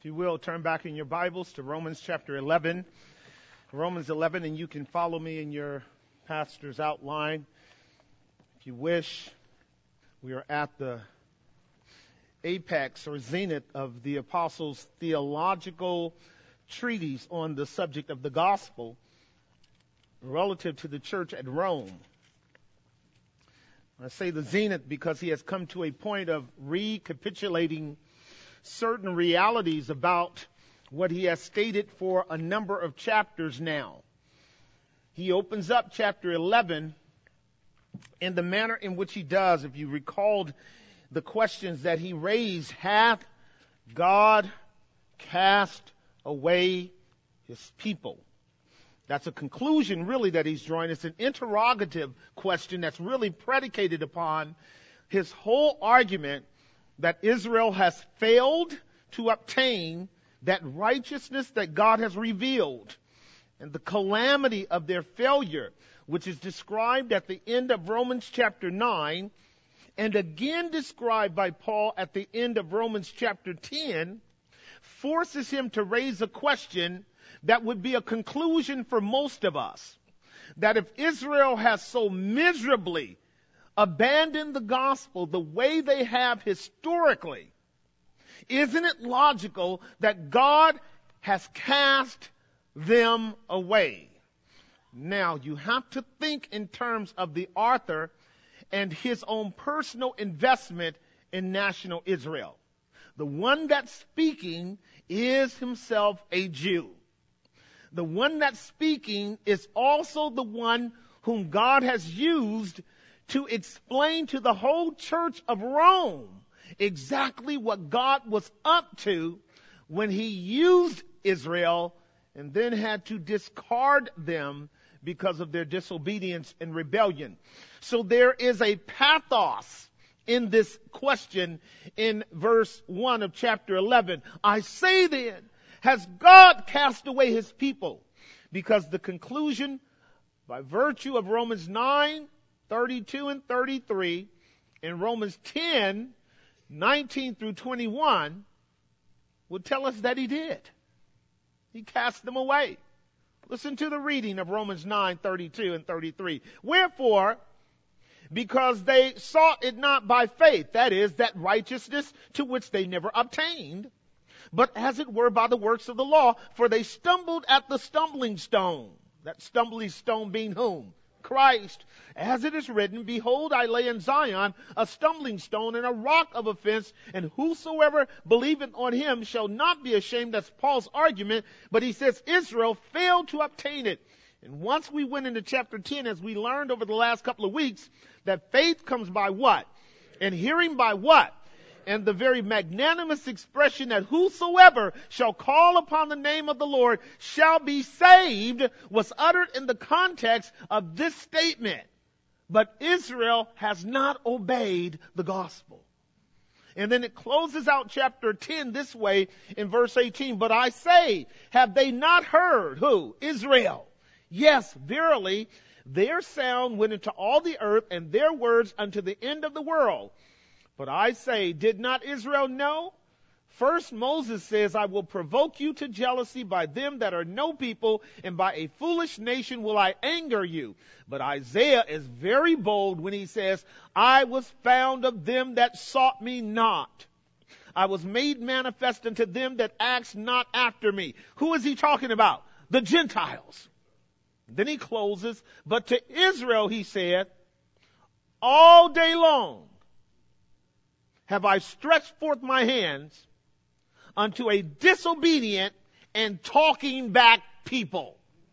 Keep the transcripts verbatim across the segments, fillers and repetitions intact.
you will, turn back in your Bibles to Romans chapter eleven. Romans eleven, and you can follow me in your pastor's outline if you wish. We are at the apex or zenith of the apostles' theological treatise on the subject of the gospel relative to the church at Rome. I say the zenith because he has come to a point of recapitulating certain realities about what he has stated for a number of chapters now. He opens up chapter eleven in the manner in which he does. If you recalled the questions that he raised, hath God cast away his people? That's a conclusion really that he's drawing. It's an interrogative question that's really predicated upon his whole argument that Israel has failed to obtain that righteousness that God has revealed, and the calamity of their failure, which is described at the end of Romans chapter nine, and again described by Paul at the end of Romans chapter ten, forces him to raise a question that would be a conclusion for most of us. That if Israel has so miserably abandoned the gospel the way they have historically, isn't it logical that God has cast them away? Now, you have to think in terms of the author and his own personal investment in national Israel. The one that's speaking is himself a Jew. The one that's speaking is also the one whom God has used to explain to the whole church of Rome exactly what God was up to when he used Israel and then had to discard them because of their disobedience and rebellion. So there is a pathos in this question in verse one of chapter eleven. I say then, has God cast away his people? Because the conclusion, by virtue of Romans nine, thirty-two and thirty-three, and Romans ten, nineteen through twenty-one, would tell us that he did. He cast them away. Listen to the reading of Romans nine, thirty-two and thirty-three. Wherefore, because they sought it not by faith, that is, that righteousness to which they never obtained, but as it were by the works of the law, for they stumbled at the stumbling stone. That stumbling stone being whom? Christ. As it is written, behold, I lay in Zion a stumbling stone and a rock of offense, and whosoever believeth on him shall not be ashamed. That's Paul's argument, but he says Israel failed to obtain it. And once we went into chapter ten, as we learned over the last couple of weeks, that faith comes by what? And hearing by what? And the very magnanimous expression that whosoever shall call upon the name of the Lord shall be saved was uttered in the context of this statement. But Israel has not obeyed the gospel. And then it closes out chapter ten this way in verse eighteen. But I say, have they not heard? Who? Israel. Yes, verily, their sound went into all the earth, and their words unto the end of the world. But I say, did not Israel know? First Moses says, I will provoke you to jealousy by them that are no people, and by a foolish nation will I anger you. But Isaiah is very bold when he says, I was found of them that sought me not. I was made manifest unto them that asked not after me. Who is he talking about? The Gentiles. Then he closes, but to Israel he said, all day long have I stretched forth my hands unto a disobedient and talking back people.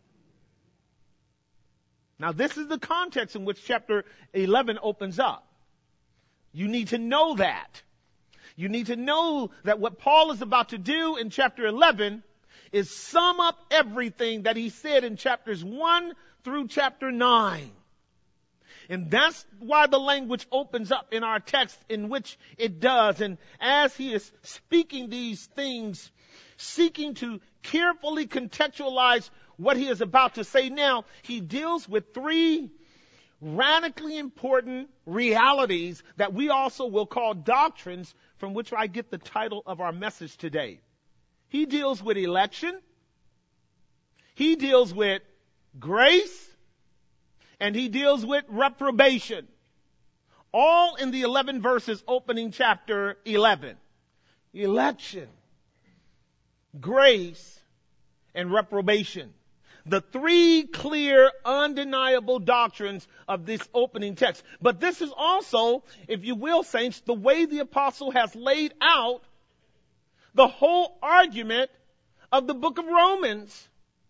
Now this is the context in which chapter eleven opens up. You need to know that. You need to know that what Paul is about to do in chapter eleven is sum up everything that he said in chapters one through chapter nine. And that's why the language opens up in our text in which it does. And as he is speaking these things, seeking to carefully contextualize what he is about to say now, he deals with three radically important realities that we also will call doctrines, from which I get the title of our message today. He deals with election. He deals with grace. And he deals with reprobation. All in the eleven verses opening chapter eleven. Election, grace, and reprobation. The three clear, undeniable doctrines of this opening text. But this is also, if you will, saints, the way the apostle has laid out the whole argument of the book of Romans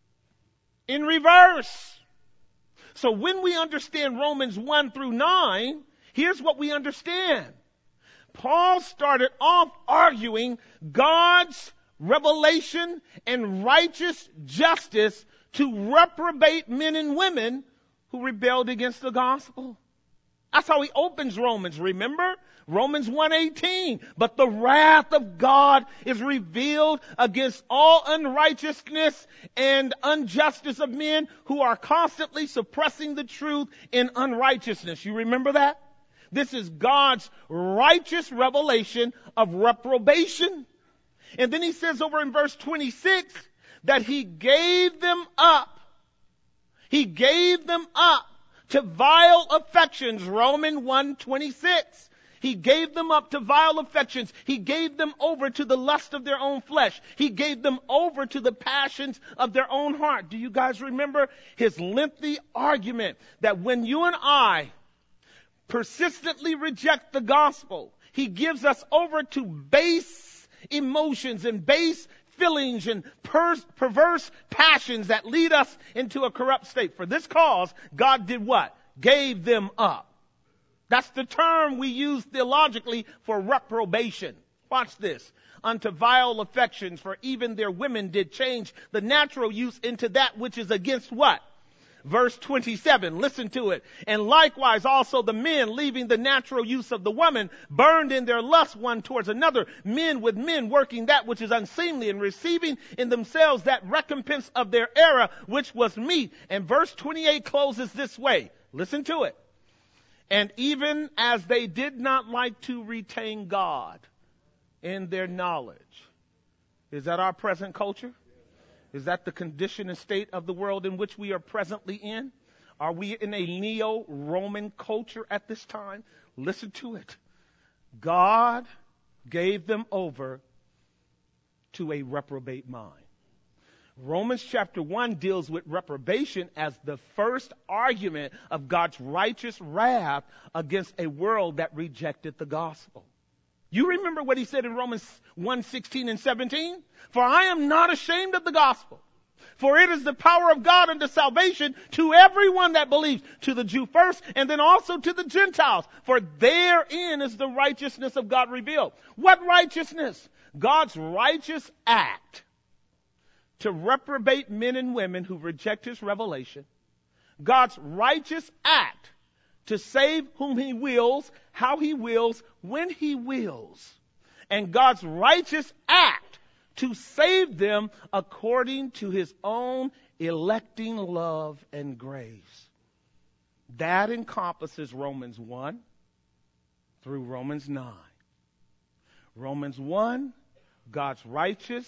in reverse. So when we understand Romans one through nine, here's what we understand. Paul started off arguing God's revelation and righteous justice to reprobate men and women who rebelled against the gospel. That's how he opens Romans, remember? Romans one eighteen. But the wrath of God is revealed against all unrighteousness and injustice of men who are constantly suppressing the truth in unrighteousness. You remember that? This is God's righteous revelation of reprobation. And then he says over in verse twenty-six that he gave them up. He gave them up to vile affections. Romans one twenty-six. He gave them up to vile affections. He gave them over to the lust of their own flesh. He gave them over to the passions of their own heart. Do you guys remember his lengthy argument that when you and I persistently reject the gospel, he gives us over to base emotions and base feelings and per- perverse passions that lead us into a corrupt state. For this cause, God did what? Gave them up. That's the term we use theologically for reprobation. Watch this. Unto vile affections, for even their women did change the natural use into that which is against what? Verse twenty-seven, listen to it. And likewise also the men, leaving the natural use of the woman, burned in their lust one towards another, men with men working that which is unseemly, and receiving in themselves that recompense of their error, which was meat. And verse twenty-eight closes this way. Listen to it. And even as they did not like to retain God in their knowledge. Is that our present culture? Is that the condition and state of the world in which we are presently in? Are we in a neo-Roman culture at this time? Listen to it. God gave them over to a reprobate mind. Romans chapter one deals with reprobation as the first argument of God's righteous wrath against a world that rejected the gospel. You remember what he said in Romans one sixteen and seventeen? For I am not ashamed of the gospel, for it is the power of God unto salvation to everyone that believes, to the Jew first, and then also to the Gentiles. For therein is the righteousness of God revealed. What righteousness? God's righteous act to reprobate men and women who reject his revelation. God's righteous act to save whom he wills, how he wills, when he wills. And God's righteous act to save them according to his own electing love and grace. That encompasses Romans one through Romans nine. Romans one, God's righteous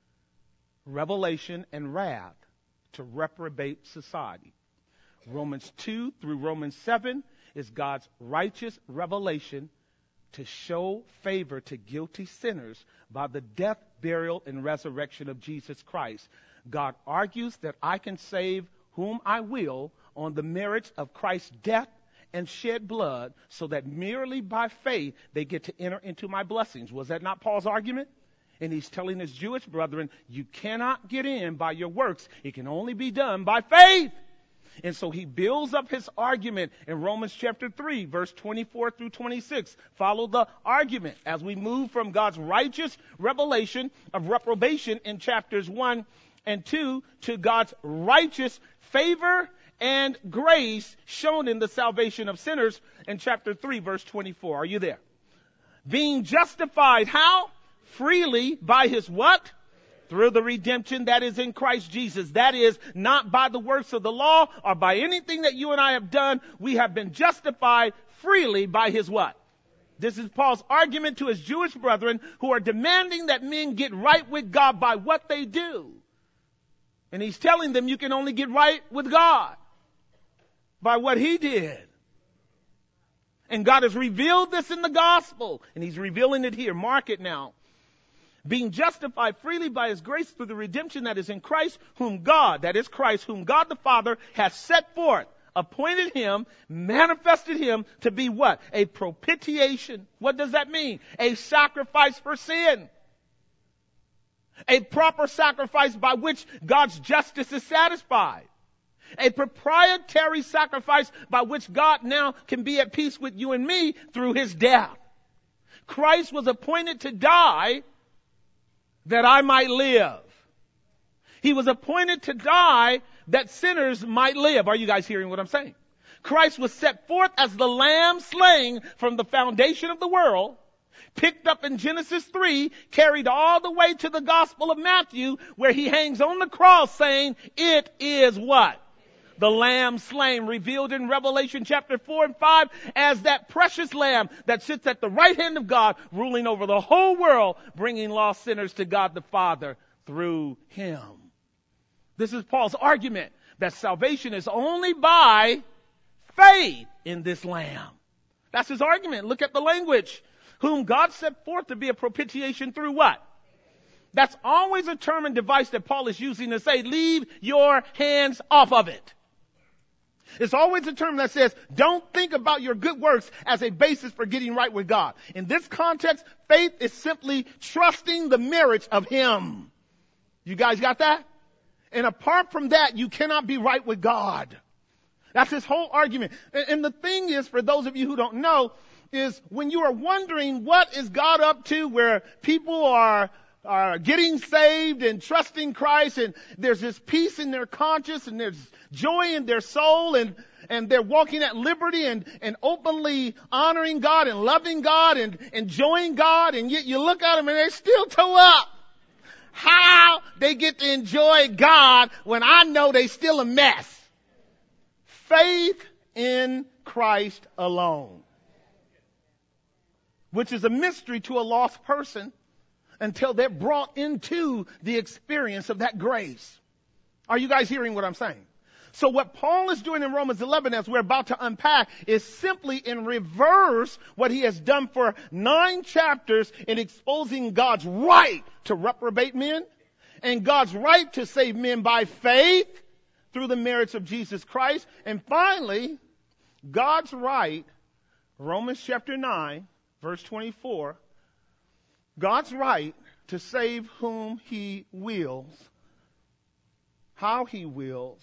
revelation and wrath to reprobate society. Romans two through Romans seven is God's righteous revelation to show favor to guilty sinners by the death, burial, and resurrection of Jesus Christ. God argues that I can save whom I will on the merits of Christ's death and shed blood, so that merely by faith they get to enter into my blessings. Was that not Paul's argument? And he's telling his Jewish brethren, you cannot get in by your works. It can only be done by faith. And so he builds up his argument in Romans chapter three, verse twenty-four through twenty-six. Follow the argument as we move from God's righteous revelation of reprobation in chapters one and two to God's righteous favor and grace shown in the salvation of sinners in chapter three, verse twenty-four. Are you there? Being justified, how? Freely by his what? Through the redemption that is in Christ Jesus. That is, not by the works of the law or by anything that you and I have done. We have been justified freely by his what? This is Paul's argument to his Jewish brethren who are demanding that men get right with God by what they do. And he's telling them you can only get right with God by what he did. And God has revealed this in the gospel, and he's revealing it here. Mark it now. Being justified freely by his grace through the redemption that is in Christ, whom God, that is Christ, whom God the Father has set forth, appointed him, manifested him to be what? A propitiation. What does that mean? A sacrifice for sin. A proper sacrifice by which God's justice is satisfied. A proprietary sacrifice by which God now can be at peace with you and me through his death. Christ was appointed to die that I might live. He was appointed to die that sinners might live. Are you guys hearing what I'm saying? Christ was set forth as the lamb slain from the foundation of the world, picked up in Genesis three, carried all the way to the Gospel of Matthew, where he hangs on the cross saying, it is what? The lamb slain, revealed in Revelation chapter four and five as that precious lamb that sits at the right hand of God, ruling over the whole world, bringing lost sinners to God the Father through him. This is Paul's argument, that salvation is only by faith in this lamb. That's his argument. Look at the language. Whom God set forth to be a propitiation through what? That's always a term and device that Paul is using to say, leave your hands off of it. It's always a term that says, don't think about your good works as a basis for getting right with God. In this context, faith is simply trusting the merits of him. You guys got that? And apart from that, you cannot be right with God. That's his whole argument. And the thing is, for those of you who don't know, is when you are wondering what is God up to, where people are are getting saved and trusting Christ, and there's this peace in their conscience, and there's joy in their soul, and and they're walking at liberty and and openly honoring God and loving God and enjoying God, and yet you look at them and they're still toe up. How they get to enjoy God when I know they still a mess? Faith in Christ alone, which is a mystery to a lost person until they're brought into the experience of that grace. Are you guys hearing what I'm saying? So what Paul is doing in Romans eleven, as we're about to unpack, is simply in reverse what he has done for nine chapters in exposing God's right to reprobate men and God's right to save men by faith through the merits of Jesus Christ. And finally, God's right, Romans chapter nine, verse twenty-four, God's right to save whom he wills, how he wills,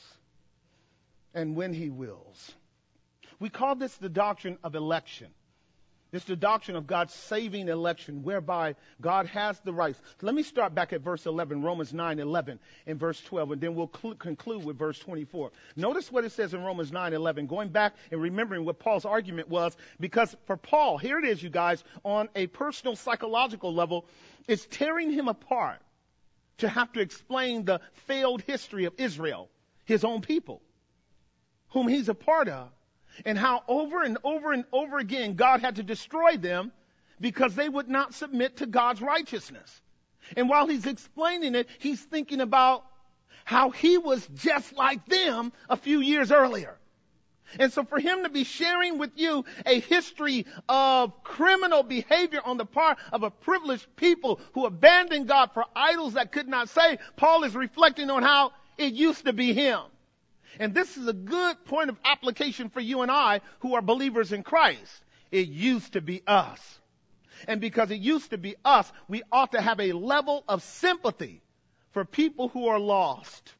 and when he wills. We call this the doctrine of election. It's the doctrine of God's saving election, whereby God has the rights. Let me start back at verse eleven, Romans nine eleven, and verse twelve, and then we'll cl- conclude with verse twenty-four. Notice what it says in Romans nine eleven, going back and remembering what Paul's argument was, because for Paul, here it is, you guys, on a personal psychological level, it's tearing him apart to have to explain the failed history of Israel, his own people, whom he's a part of, and how over and over and over again God had to destroy them because they would not submit to God's righteousness. And while he's explaining it, he's thinking about how he was just like them a few years earlier. And so for him to be sharing with you a history of criminal behavior on the part of a privileged people who abandoned God for idols that could not save, Paul is reflecting on how it used to be him. And this is a good point of application for you and I who are believers in Christ. It used to be us. And because it used to be us, we ought to have a level of sympathy for people who are lost.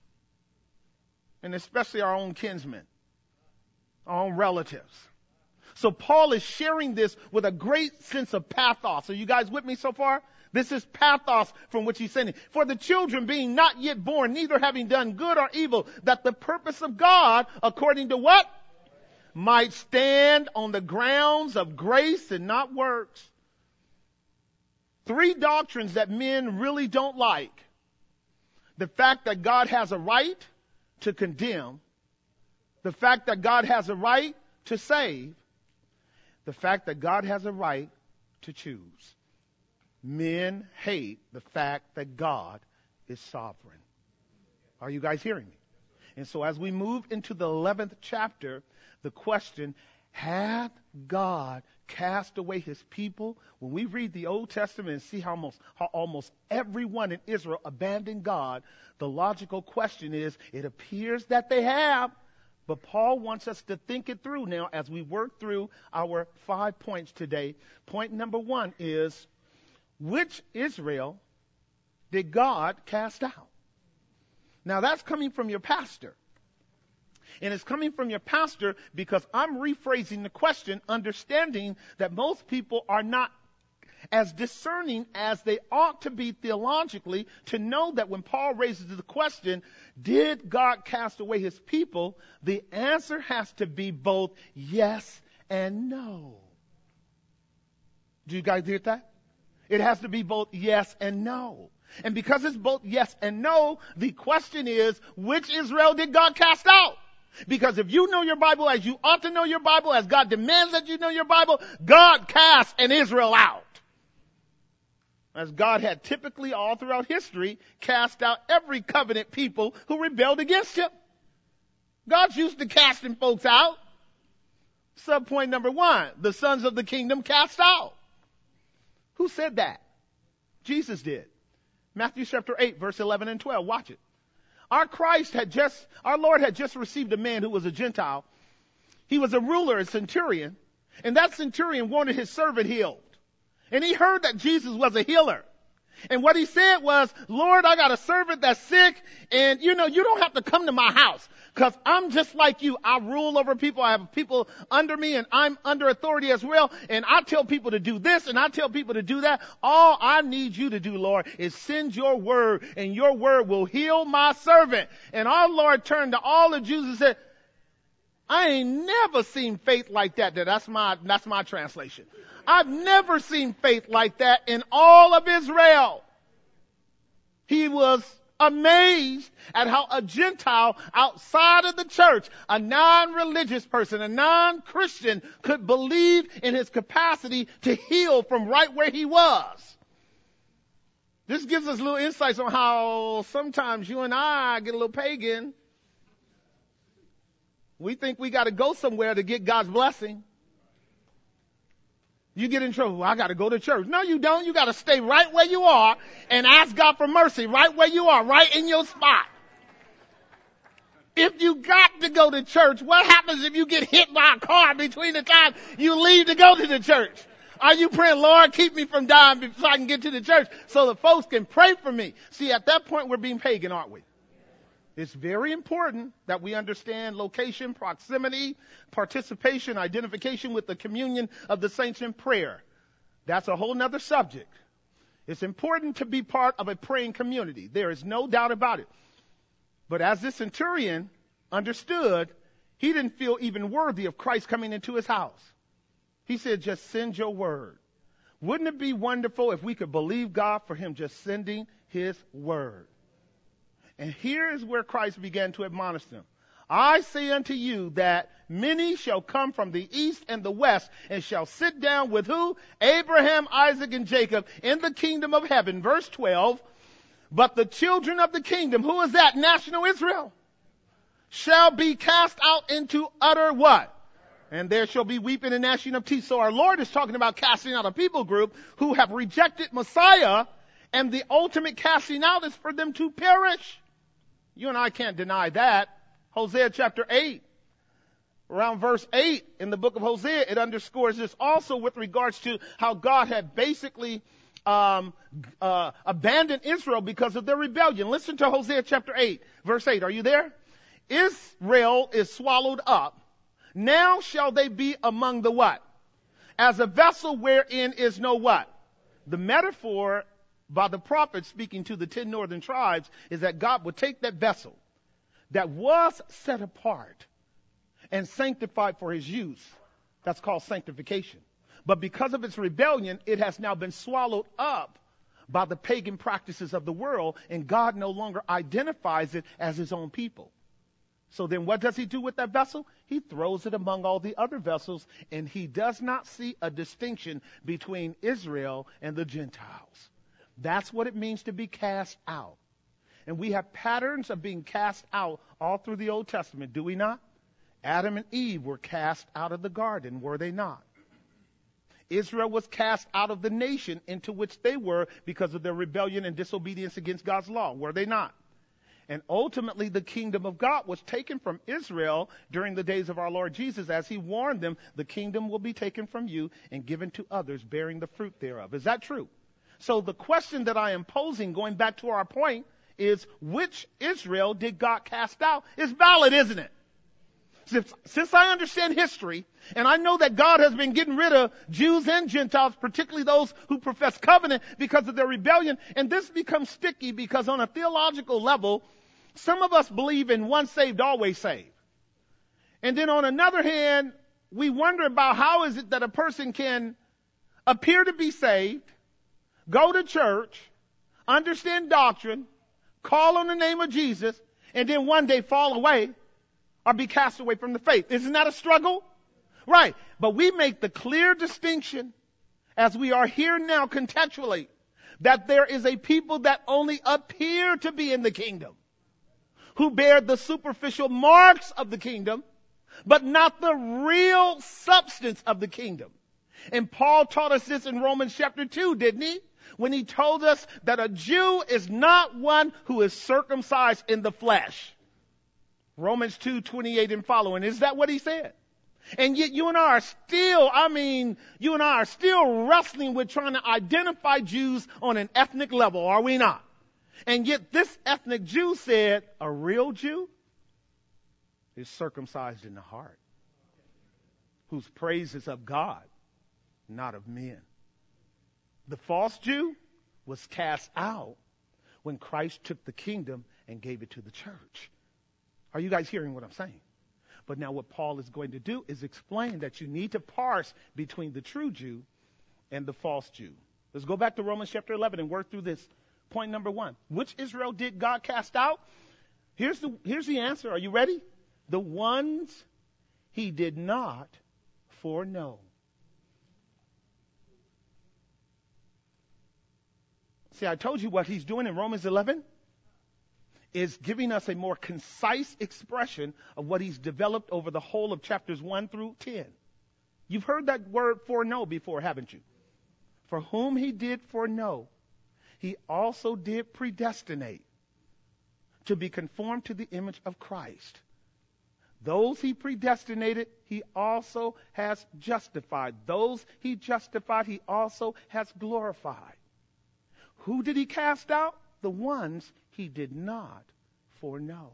And especially our own kinsmen, our own relatives. So Paul is sharing this with a great sense of pathos. Are you guys with me so far? This is pathos from which he's saying, for the children being not yet born, neither having done good or evil, that the purpose of God, according to what? Might stand on the grounds of grace and not works. Three doctrines that men really don't like. The fact that God has a right to condemn. The fact that God has a right to save. the fact that God has a right to choose. Men hate the fact that God is sovereign. Are you guys hearing me? And so as we move into the eleventh chapter, the question, hath God cast away his people? When we read the Old Testament and see how almost, how almost everyone in Israel abandoned God, the logical question is, it appears that they have. But Paul wants us to think it through now as we work through our five points today. Point number one is, which Israel did God cast out? Now that's coming from your pastor. And it's coming from your pastor because I'm rephrasing the question, understanding that most people are not as discerning as they ought to be theologically to know that when Paul raises the question, did God cast away his people? The answer has to be both yes and no. Do you guys get that? It has to be both yes and no. And because it's both yes and no, the question is, which Israel did God cast out? Because if you know your Bible as you ought to know your Bible, as God demands that you know your Bible, God cast an Israel out. As God had typically all throughout history cast out every covenant people who rebelled against him. God's used to casting folks out. Subpoint number one, the sons of the kingdom cast out. Who said that? Jesus did. Matthew chapter eight, verse eleven and twelve. Watch it. Our Christ had just, our Lord had just received a man who was a Gentile. He was a ruler, a centurion, and that centurion wanted his servant healed. And he heard that Jesus was a healer. And what he said was, Lord, I got a servant that's sick, and you know, you don't have to come to my house, because I'm just like you. I rule over people. I have people under me, and I'm under authority as well. And I tell people to do this, and I tell people to do that. All I need you to do, Lord, is send your word, and your word will heal my servant. And our Lord turned to all the Jews and said, I ain't never seen faith like that. That's my, that's my translation. I've never seen faith like that in all of Israel. He was amazed at how a Gentile outside of the church, a non-religious person, a non-Christian, could believe in his capacity to heal from right where he was. This gives us little insights on how sometimes you and I get a little pagan. We think we got to go somewhere to get God's blessing. You get in trouble. Well, I got to go to church. No, you don't. You got to stay right where you are and ask God for mercy right where you are, right in your spot. If you got to go to church, what happens if you get hit by a car between the time you leave to go to the church? Are you praying, Lord, keep me from dying so I can get to the church so the folks can pray for me? See, at that point, we're being pagan, aren't we? It's very important that we understand location, proximity, participation, identification with the communion of the saints in prayer. That's a whole nother subject. It's important to be part of a praying community. There is no doubt about it. But as this centurion understood, he didn't feel even worthy of Christ coming into his house. He said, just send your word. Wouldn't it be wonderful if we could believe God for him just sending his word? And here is where Christ began to admonish them. I say unto you that many shall come from the east and the west and shall sit down with who? Abraham, Isaac, and Jacob in the kingdom of heaven. Verse twelve. But the children of the kingdom, who is that? National Israel. Shall be cast out into utter what? And there shall be weeping and gnashing of teeth. So our Lord is talking about casting out a people group who have rejected Messiah, and the ultimate casting out is for them to perish. You and I can't deny that. Hosea chapter eight, around verse eight in the book of Hosea, it underscores this also with regards to how God had basically um, uh, abandoned Israel because of their rebellion. Listen to Hosea chapter eight, verse eight. Are you there? Israel is swallowed up. Now shall they be among the what? As a vessel wherein is no what? The metaphor by the prophet speaking to the ten northern tribes is that God would take that vessel that was set apart and sanctified for his use. That's called sanctification. But because of its rebellion, it has now been swallowed up by the pagan practices of the world, and God no longer identifies it as his own people. So then what does he do with that vessel? He throws it among all the other vessels, and he does not see a distinction between Israel and the Gentiles. That's what it means to be cast out. And we have patterns of being cast out all through the Old Testament, do we not? Adam and Eve were cast out of the garden, were they not? Israel was cast out of the nation into which they were because of their rebellion and disobedience against God's law, were they not? And ultimately, the kingdom of God was taken from Israel during the days of our Lord Jesus, as he warned them, the kingdom will be taken from you and given to others, bearing the fruit thereof. Is that true? So the question that I am posing, going back to our point, is which Israel did God cast out? Is valid, isn't it? Since, since I understand history, and I know that God has been getting rid of Jews and Gentiles, particularly those who profess covenant, because of their rebellion, and this becomes sticky because on a theological level, some of us believe in once saved, always saved. And then on another hand, we wonder about how is it that a person can appear to be saved, go to church, understand doctrine, call on the name of Jesus, and then one day fall away or be cast away from the faith. Isn't that a struggle? Right. But we make the clear distinction, as we are here now contextually, that there is a people that only appear to be in the kingdom, who bear the superficial marks of the kingdom, but not the real substance of the kingdom. And Paul taught us this in Romans chapter two, didn't he? When he told us that a Jew is not one who is circumcised in the flesh. Romans two twenty-eight and following. Is that what he said? And yet you and I are still, I mean, you and I are still wrestling with trying to identify Jews on an ethnic level, are we not? And yet this ethnic Jew said, a real Jew is circumcised in the heart, whose praise is of God, not of men. The false Jew was cast out when Christ took the kingdom and gave it to the church. Are you guys hearing what I'm saying? But now what Paul is going to do is explain that you need to parse between the true Jew and the false Jew. Let's go back to Romans chapter eleven and work through this. Point number one. Which Israel did God cast out? Here's the, here's the answer. Are you ready? The ones he did not foreknow. See, I told you what he's doing in Romans eleven is giving us a more concise expression of what he's developed over the whole of chapters one through ten. You've heard that word foreknow before, haven't you? For whom he did foreknow, he also did predestinate to be conformed to the image of Christ. Those he predestinated, he also has justified. Those he justified, he also has glorified. Who did he cast out? The ones he did not foreknow.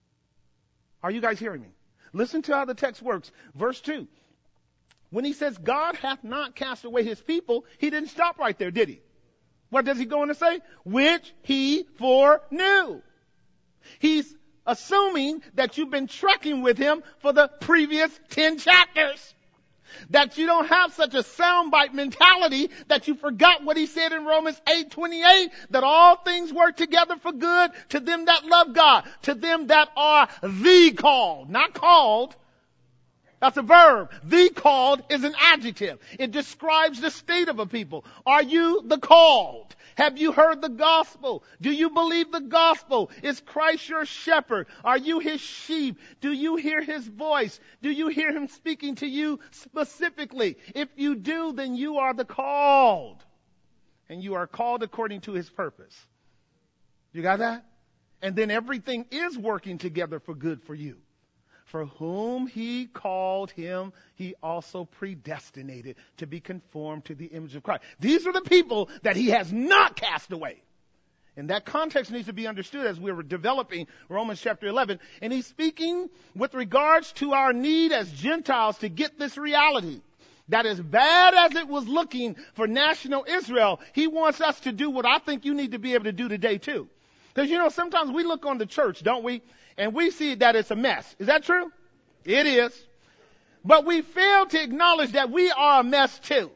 Are you guys hearing me? Listen to how the text works. Verse two. When he says God hath not cast away his people, he didn't stop right there, did he? What does he go on to say? Which he foreknew. He's assuming that you've been trekking with him for the previous ten chapters. That you don't have such a soundbite mentality that you forgot what he said in Romans eight twenty-eight, that all things work together for good to them that love God, to them that are the called, not called. That's a verb. The called is an adjective. It describes the state of a people. Are you the called? Have you heard the gospel? Do you believe the gospel? Is Christ your shepherd? Are you his sheep? Do you hear his voice? Do you hear him speaking to you specifically? If you do, then you are the called. And you are called according to his purpose. You got that? And then everything is working together for good for you. For whom he called him, he also predestinated to be conformed to the image of Christ. These are the people that he has not cast away. And that context needs to be understood as we were developing Romans chapter eleven. And he's speaking with regards to our need as Gentiles to get this reality. That as bad as it was looking for national Israel, he wants us to do what I think you need to be able to do today too. Because, you know, sometimes we look on the church, don't we? And we see that it's a mess. Is that true? It is. But we fail to acknowledge that we are a mess too.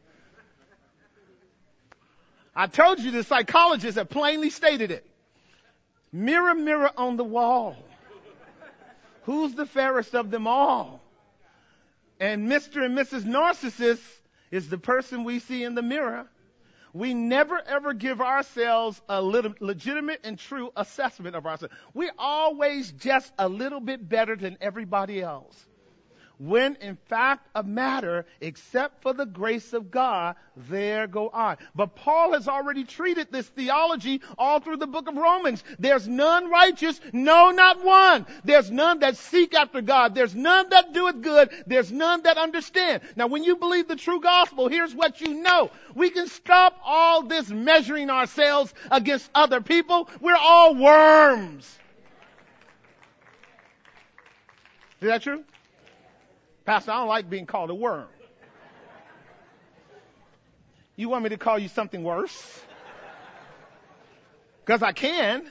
I told you the psychologists have plainly stated it. Mirror, mirror on the wall. Who's the fairest of them all? And Mister and Missus Narcissist is the person we see in the mirror. We never ever give ourselves a little legitimate and true assessment of ourselves. We're always just a little bit better than everybody else. When in fact a matter, except for the grace of God, there go I. But Paul has already treated this theology all through the book of Romans. There's none righteous, no, not one. There's none that seek after God. There's none that doeth good. There's none that understand. Now when you believe the true gospel, here's what you know. We can stop all this measuring ourselves against other people. We're all worms. Is that true? Pastor, I don't like being called a worm. You want me to call you something worse? Because I can.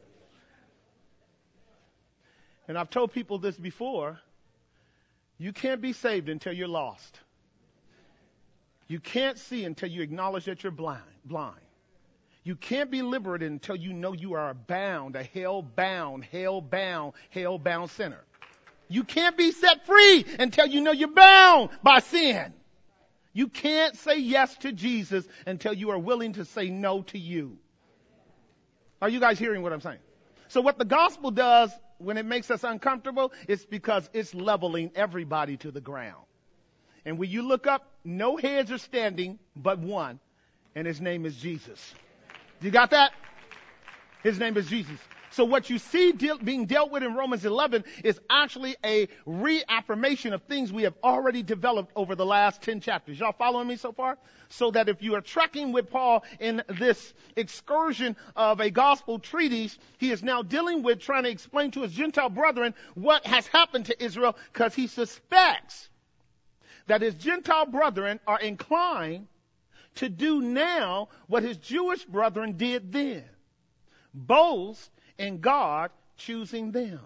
And I've told people this before. You can't be saved until you're lost. You can't see until you acknowledge that you're blind. blind. You can't be liberated until you know you are bound, a hell-bound, hell-bound, hell-bound sinner. You can't be set free until you know you're bound by sin. You can't say yes to Jesus until you are willing to say no to you. Are you guys hearing what I'm saying? So what the gospel does when it makes us uncomfortable, it's because it's leveling everybody to the ground. And when you look up, no heads are standing but one, and his name is Jesus. You got that? His name is Jesus. So what you see deal, being dealt with in Romans eleven is actually a reaffirmation of things we have already developed over the last ten chapters. Y'all following me so far? So that if you are trekking with Paul in this excursion of a gospel treatise, he is now dealing with trying to explain to his Gentile brethren what has happened to Israel, because he suspects that his Gentile brethren are inclined to do now what his Jewish brethren did then. Boast in God choosing them.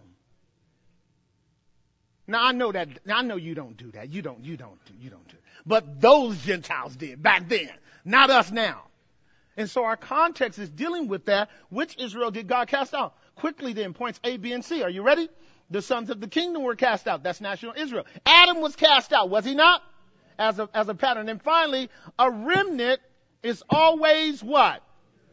Now I know that, now I know you don't do that. You don't, you don't do, you don't do. But those Gentiles did back then, not us now. And so our context is dealing with that. Which Israel did God cast out? Quickly then, points A, B, and C. Are you ready? The sons of the kingdom were cast out. That's national Israel. Adam was cast out, was he not? As a, as a pattern. And finally, a remnant is always what?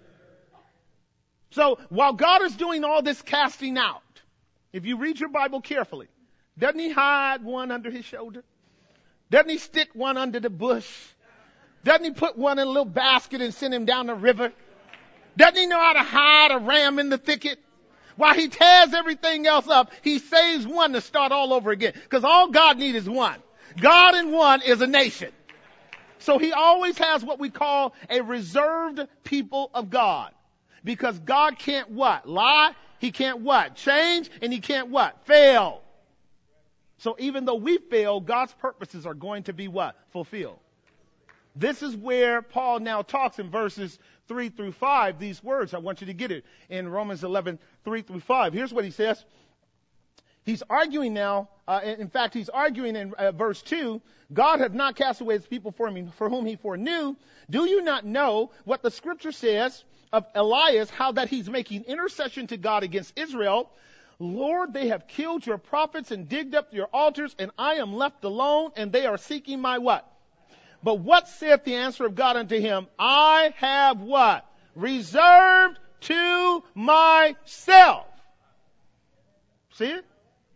So while God is doing all this casting out, if you read your Bible carefully, doesn't he hide one under his shoulder? Doesn't he stick one under the bush? Doesn't he put one in a little basket and send him down the river? Doesn't he know how to hide a ram in the thicket? While he tears everything else up, he saves one to start all over again. Because all God needs is one. God in one is a nation. So he always has what we call a reserved people of God. Because God can't what? Lie. He can't what? Change. And he can't what? Fail. So even though we fail, God's purposes are going to be what? Fulfilled. This is where Paul now talks in verses three through five, these words. I want you to get it in Romans eleven, three through five. Here's what he says. He's arguing now, uh, in fact, he's arguing in uh, verse two, God hath not cast away his people for, me, for whom he foreknew. Do you not know what the scripture says of Elias, how that he's making intercession to God against Israel? Lord, they have killed your prophets and digged up your altars, and I am left alone, and they are seeking my what? But what saith the answer of God unto him? I have what? Reserved to myself. See it?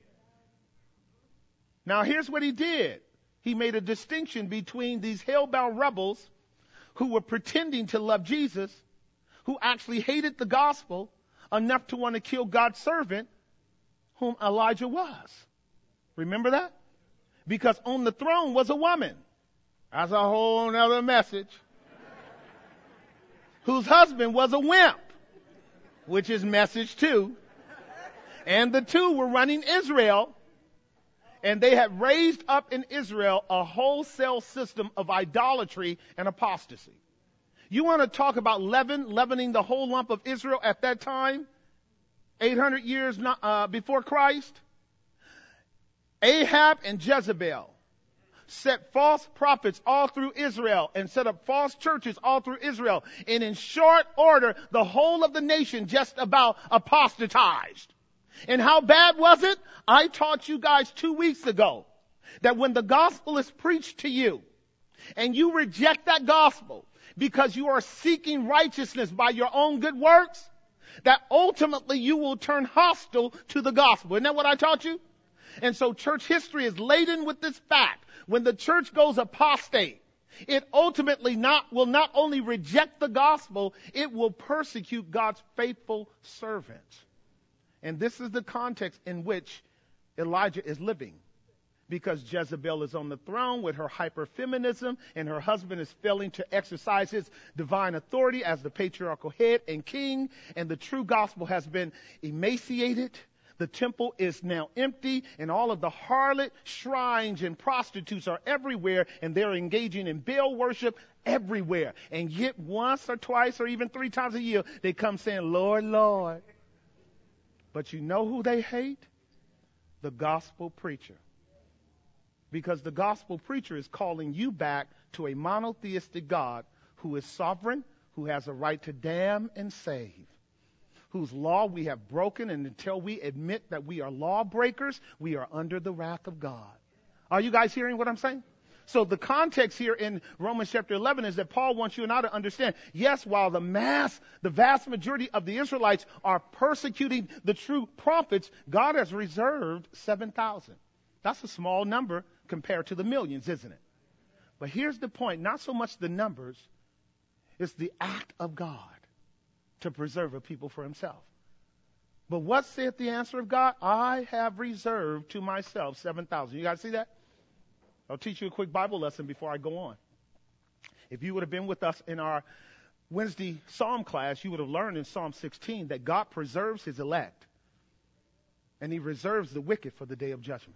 Now here's what he did. He made a distinction between these hell-bound rebels who were pretending to love Jesus, who actually hated the gospel enough to want to kill God's servant, whom Elijah was. Remember that? Because on the throne was a woman. That's a whole nother message. Whose husband was a wimp, which is message two. And the two were running Israel. And they had raised up in Israel a wholesale system of idolatry and apostasy. You want to talk about leaven, leavening the whole lump of Israel at that time? eight hundred years uh, before Christ? Ahab and Jezebel set false prophets all through Israel and set up false churches all through Israel. And in short order, the whole of the nation just about apostatized. And how bad was it? I taught you guys two weeks ago that when the gospel is preached to you and you reject that gospel because you are seeking righteousness by your own good works, that ultimately you will turn hostile to the gospel. Isn't that what I taught you? And so church history is laden with this fact. When the church goes apostate, it ultimately not will not only reject the gospel, it will persecute God's faithful servants. And this is the context in which Elijah is living. Because Jezebel is on the throne with her hyperfeminism, and her husband is failing to exercise his divine authority as the patriarchal head and king, and the true gospel has been emaciated. The temple is now empty, and all of the harlot shrines and prostitutes are everywhere, and they're engaging in Baal worship everywhere. And yet once or twice or even three times a year, they come saying, Lord, Lord. But you know who they hate? The gospel preacher. Because the gospel preacher is calling you back to a monotheistic God who is sovereign, who has a right to damn and save, whose law we have broken, and until we admit that we are lawbreakers, we are under the wrath of God. Are you guys hearing what I'm saying? So the context here in Romans chapter eleven is that Paul wants you and I to understand, yes, while the mass, the vast majority of the Israelites are persecuting the true prophets, God has reserved seven thousand. That's a small number compared to the millions, isn't it? But here's the point, not so much the numbers, it's the act of God to preserve a people for himself. But what saith the answer of God? I have reserved to myself seven thousand. You guys see that? I'll teach you a quick Bible lesson before I go on. If you would have been with us in our Wednesday Psalm class, you would have learned in Psalm sixteen that God preserves his elect, and he reserves the wicked for the day of judgment.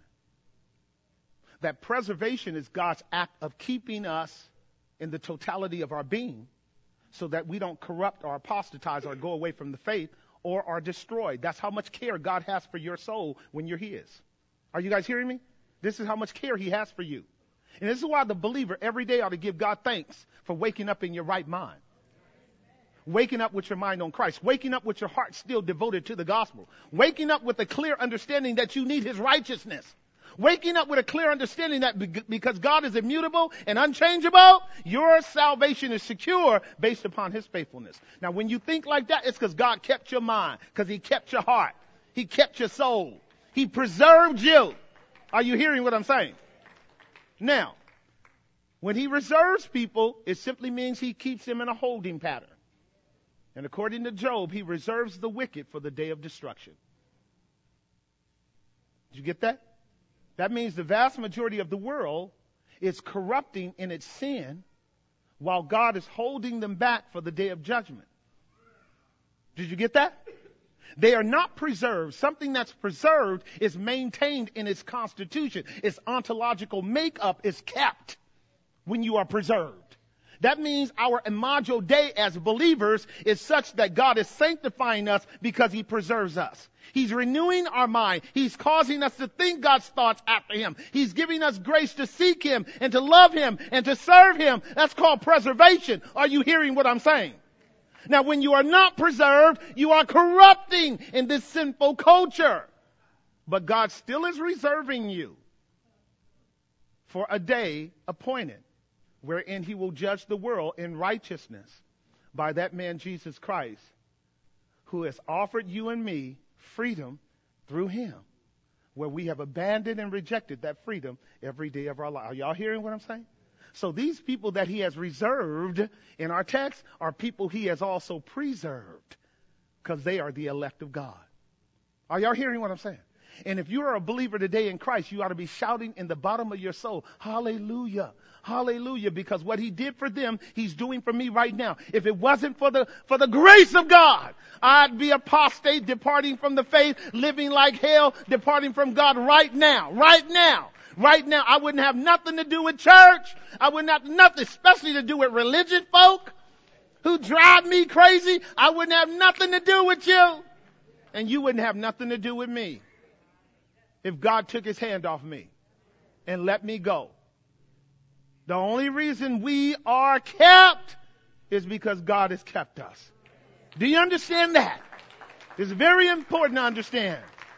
That preservation is God's act of keeping us in the totality of our being so that we don't corrupt or apostatize or go away from the faith or are destroyed. That's how much care God has for your soul when you're his. Are you guys hearing me? This is how much care he has for you. And this is why the believer every day ought to give God thanks for waking up in your right mind. Waking up with your mind on Christ. Waking up with your heart still devoted to the gospel. Waking up with a clear understanding that you need his righteousness. Waking up with a clear understanding that because God is immutable and unchangeable, your salvation is secure based upon his faithfulness. Now, when you think like that, it's because God kept your mind, because he kept your heart. He kept your soul. He preserved you. Are you hearing what I'm saying? Now, when he reserves people, it simply means he keeps them in a holding pattern. And according to Job, he reserves the wicked for the day of destruction. Did you get that? That means the vast majority of the world is corrupting in its sin while God is holding them back for the day of judgment. Did you get that? They are not preserved. Something that's preserved is maintained in its constitution. Its ontological makeup is kept when you are preserved. That means our imago Dei as believers is such that God is sanctifying us because he preserves us. He's renewing our mind. He's causing us to think God's thoughts after him. He's giving us grace to seek him and to love him and to serve him. That's called preservation. Are you hearing what I'm saying? Now, when you are not preserved, you are corrupting in this sinful culture. But God still is reserving you for a day appointed, wherein he will judge the world in righteousness by that man Jesus Christ, who has offered you and me freedom through him, where we have abandoned and rejected that freedom every day of our life. Are y'all hearing what I'm saying? So these people that he has reserved in our text are people he has also preserved, because they are the elect of God. Are y'all hearing what I'm saying? And if you are a believer today in Christ, you ought to be shouting in the bottom of your soul, hallelujah, hallelujah, because what he did for them, he's doing for me right now. If it wasn't for the, for the grace of God, I'd be apostate, departing from the faith, living like hell, departing from God right now, right now. Right now, I wouldn't have nothing to do with church. I wouldn't have nothing, especially to do with religious folk who drive me crazy. I wouldn't have nothing to do with you. And you wouldn't have nothing to do with me if God took his hand off me and let me go. The only reason we are kept is because God has kept us. Do you understand that? It's very important to understand.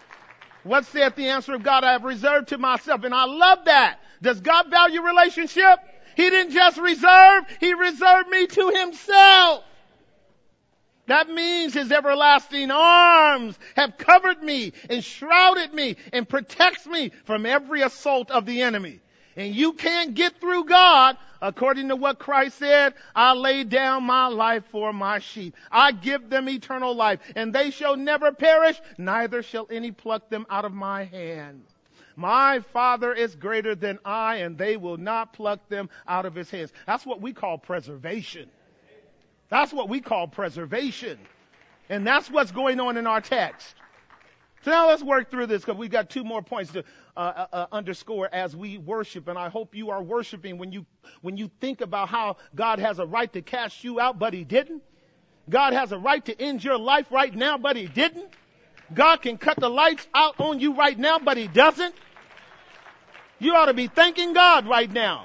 What saith the answer of God? I have reserved to myself. And I love that. Does God value relationship? He didn't just reserve, he reserved me to himself. That means his everlasting arms have covered me and shrouded me and protects me from every assault of the enemy. And you can't get through God, according to what Christ said, I lay down my life for my sheep. I give them eternal life, and they shall never perish, neither shall any pluck them out of my hand. My Father is greater than I, and they will not pluck them out of his hands. That's what we call preservation. That's what we call preservation. And that's what's going on in our text. So now let's work through this, because we've got two more points to uh, uh, underscore as we worship. And I hope you are worshiping when you when you think about how God has a right to cast you out, but he didn't. God has a right to end your life right now, but he didn't. God can cut the lights out on you right now, but he doesn't. You ought to be thanking God right now.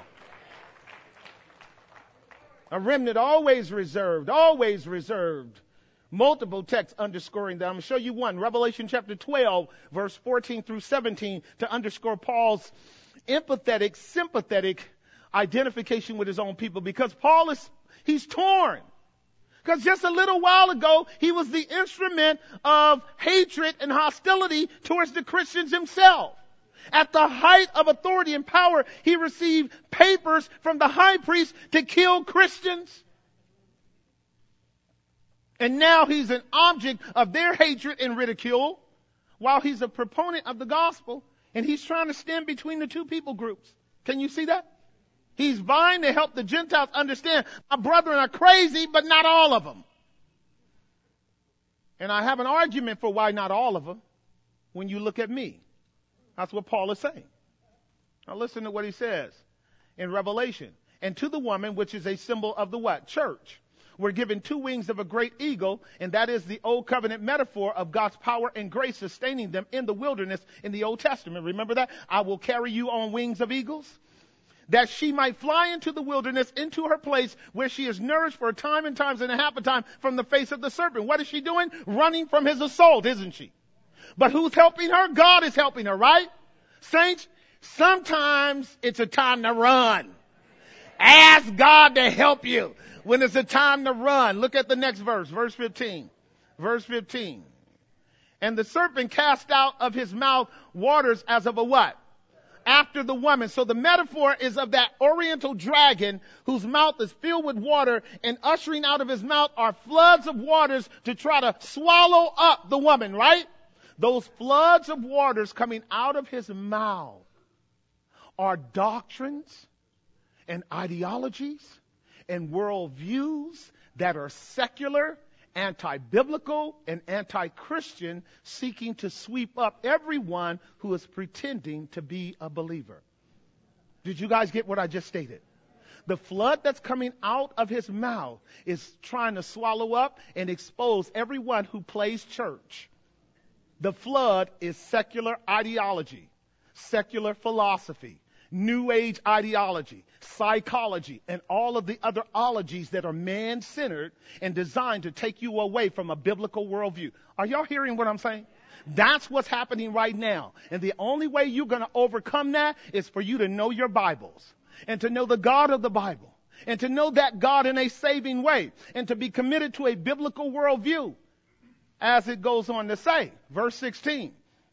A remnant always reserved, always reserved. Multiple texts underscoring that. I'm going to show you one. Revelation chapter twelve, verse fourteen through seventeen, to underscore Paul's empathetic, sympathetic identification with his own people. Because Paul is, he's torn. Because just a little while ago, he was the instrument of hatred and hostility towards the Christians himself. At the height of authority and power, he received papers from the high priest to kill Christians. And now he's an object of their hatred and ridicule, while he's a proponent of the gospel, and he's trying to stand between the two people groups. Can you see that? He's vying to help the Gentiles understand my brethren are crazy, but not all of them. And I have an argument for why not all of them when you look at me. That's what Paul is saying. Now listen to what he says in Revelation. And to the woman, which is a symbol of the what? Church. We're given two wings of a great eagle, and that is the old covenant metaphor of God's power and grace sustaining them in the wilderness in the Old Testament. Remember that? I will carry you on wings of eagles, that she might fly into the wilderness, into her place where she is nourished for a time and times and a half a time from the face of the serpent. What is she doing? Running from his assault, isn't she? But who's helping her? God is helping her, right? Saints, sometimes it's a time to run. Ask God to help you when it's a time to run. Look at the next verse, verse fifteen. Verse fifteen. And the serpent cast out of his mouth waters as of a what? After the woman. So the metaphor is of that oriental dragon whose mouth is filled with water, and ushering out of his mouth are floods of waters to try to swallow up the woman, right? Those floods of waters coming out of his mouth are doctrines and ideologies and worldviews that are secular, anti-biblical, and anti-Christian, seeking to sweep up everyone who is pretending to be a believer. Did you guys get what I just stated? The flood that's coming out of his mouth is trying to swallow up and expose everyone who plays church. The flood is secular ideology, secular philosophy, New Age ideology, psychology, and all of the other ologies that are man-centered and designed to take you away from a biblical worldview. Are y'all hearing what I'm saying? That's what's happening right now. And the only way you're going to overcome that is for you to know your Bibles and to know the God of the Bible and to know that God in a saving way and to be committed to a biblical worldview. As it goes on to say, verse sixteen,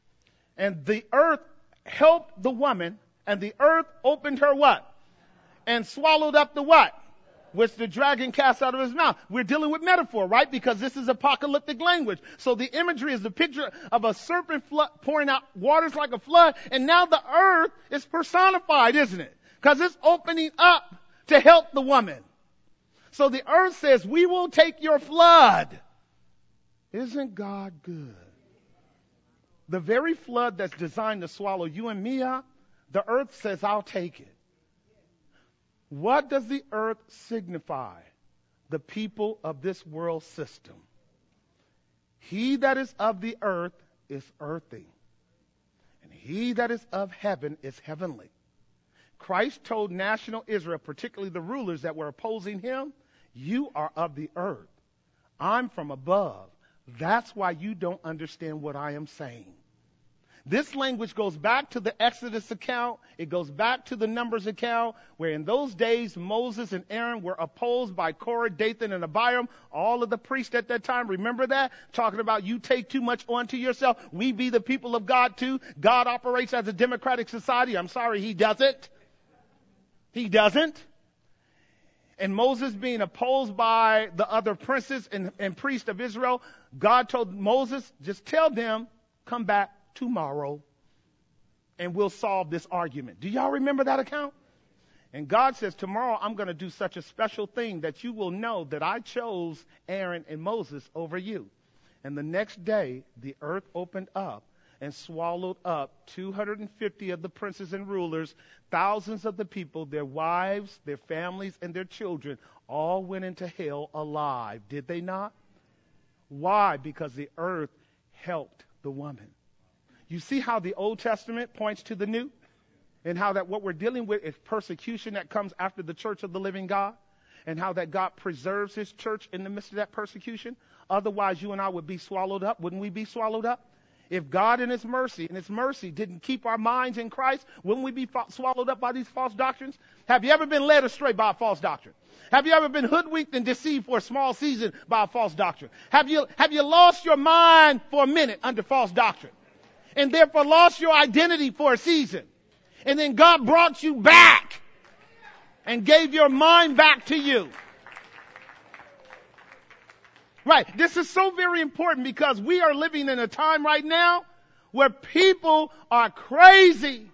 and the earth helped the woman, and the earth opened her what? And swallowed up the what? Which the dragon cast out of his mouth. We're dealing with metaphor, right? Because this is apocalyptic language. So the imagery is the picture of a serpent flood, pouring out waters like a flood, and now the earth is personified, isn't it? Because it's opening up to help the woman. So the earth says, we will take your flood. Isn't God good? The very flood that's designed to swallow you and me up, the earth says, I'll take it. What does the earth signify? The people of this world system. He that is of the earth is earthy, and he that is of heaven is heavenly. Christ told national Israel, particularly the rulers that were opposing him, you are of the earth. I'm from above. That's why you don't understand what I am saying. This language goes back to the Exodus account. It goes back to the Numbers account, where in those days Moses and Aaron were opposed by Korah, Dathan, and Abiram, all of the priests at that time. Remember that? Talking about you take too much onto yourself. We be the people of God too. God operates as a democratic society. I'm sorry, he doesn't. He doesn't. And Moses being opposed by the other princes and, and priests of Israel, God told Moses, just tell them, come back tomorrow and we'll solve this argument. Do y'all remember that account? And God says, tomorrow I'm going to do such a special thing that you will know that I chose Aaron and Moses over you. And the next day, the earth opened up and swallowed up two hundred fifty of the princes and rulers, thousands of the people, their wives, their families, and their children, all went into hell alive. Did they not? Why? Because the earth helped the woman. You see how the Old Testament points to the New? And how that what we're dealing with is persecution that comes after the church of the living God? And how that God preserves his church in the midst of that persecution? Otherwise, you and I would be swallowed up. Wouldn't we be swallowed up? If God in his mercy, and his mercy didn't keep our minds in Christ, wouldn't we be fo- swallowed up by these false doctrines? Have you ever been led astray by a false doctrine? Have you ever been hoodwinked and deceived for a small season by a false doctrine? Have you, have you lost your mind for a minute under false doctrine? And therefore lost your identity for a season. And then God brought you back and gave your mind back to you. Right. This is so very important because we are living in a time right now where people are crazy.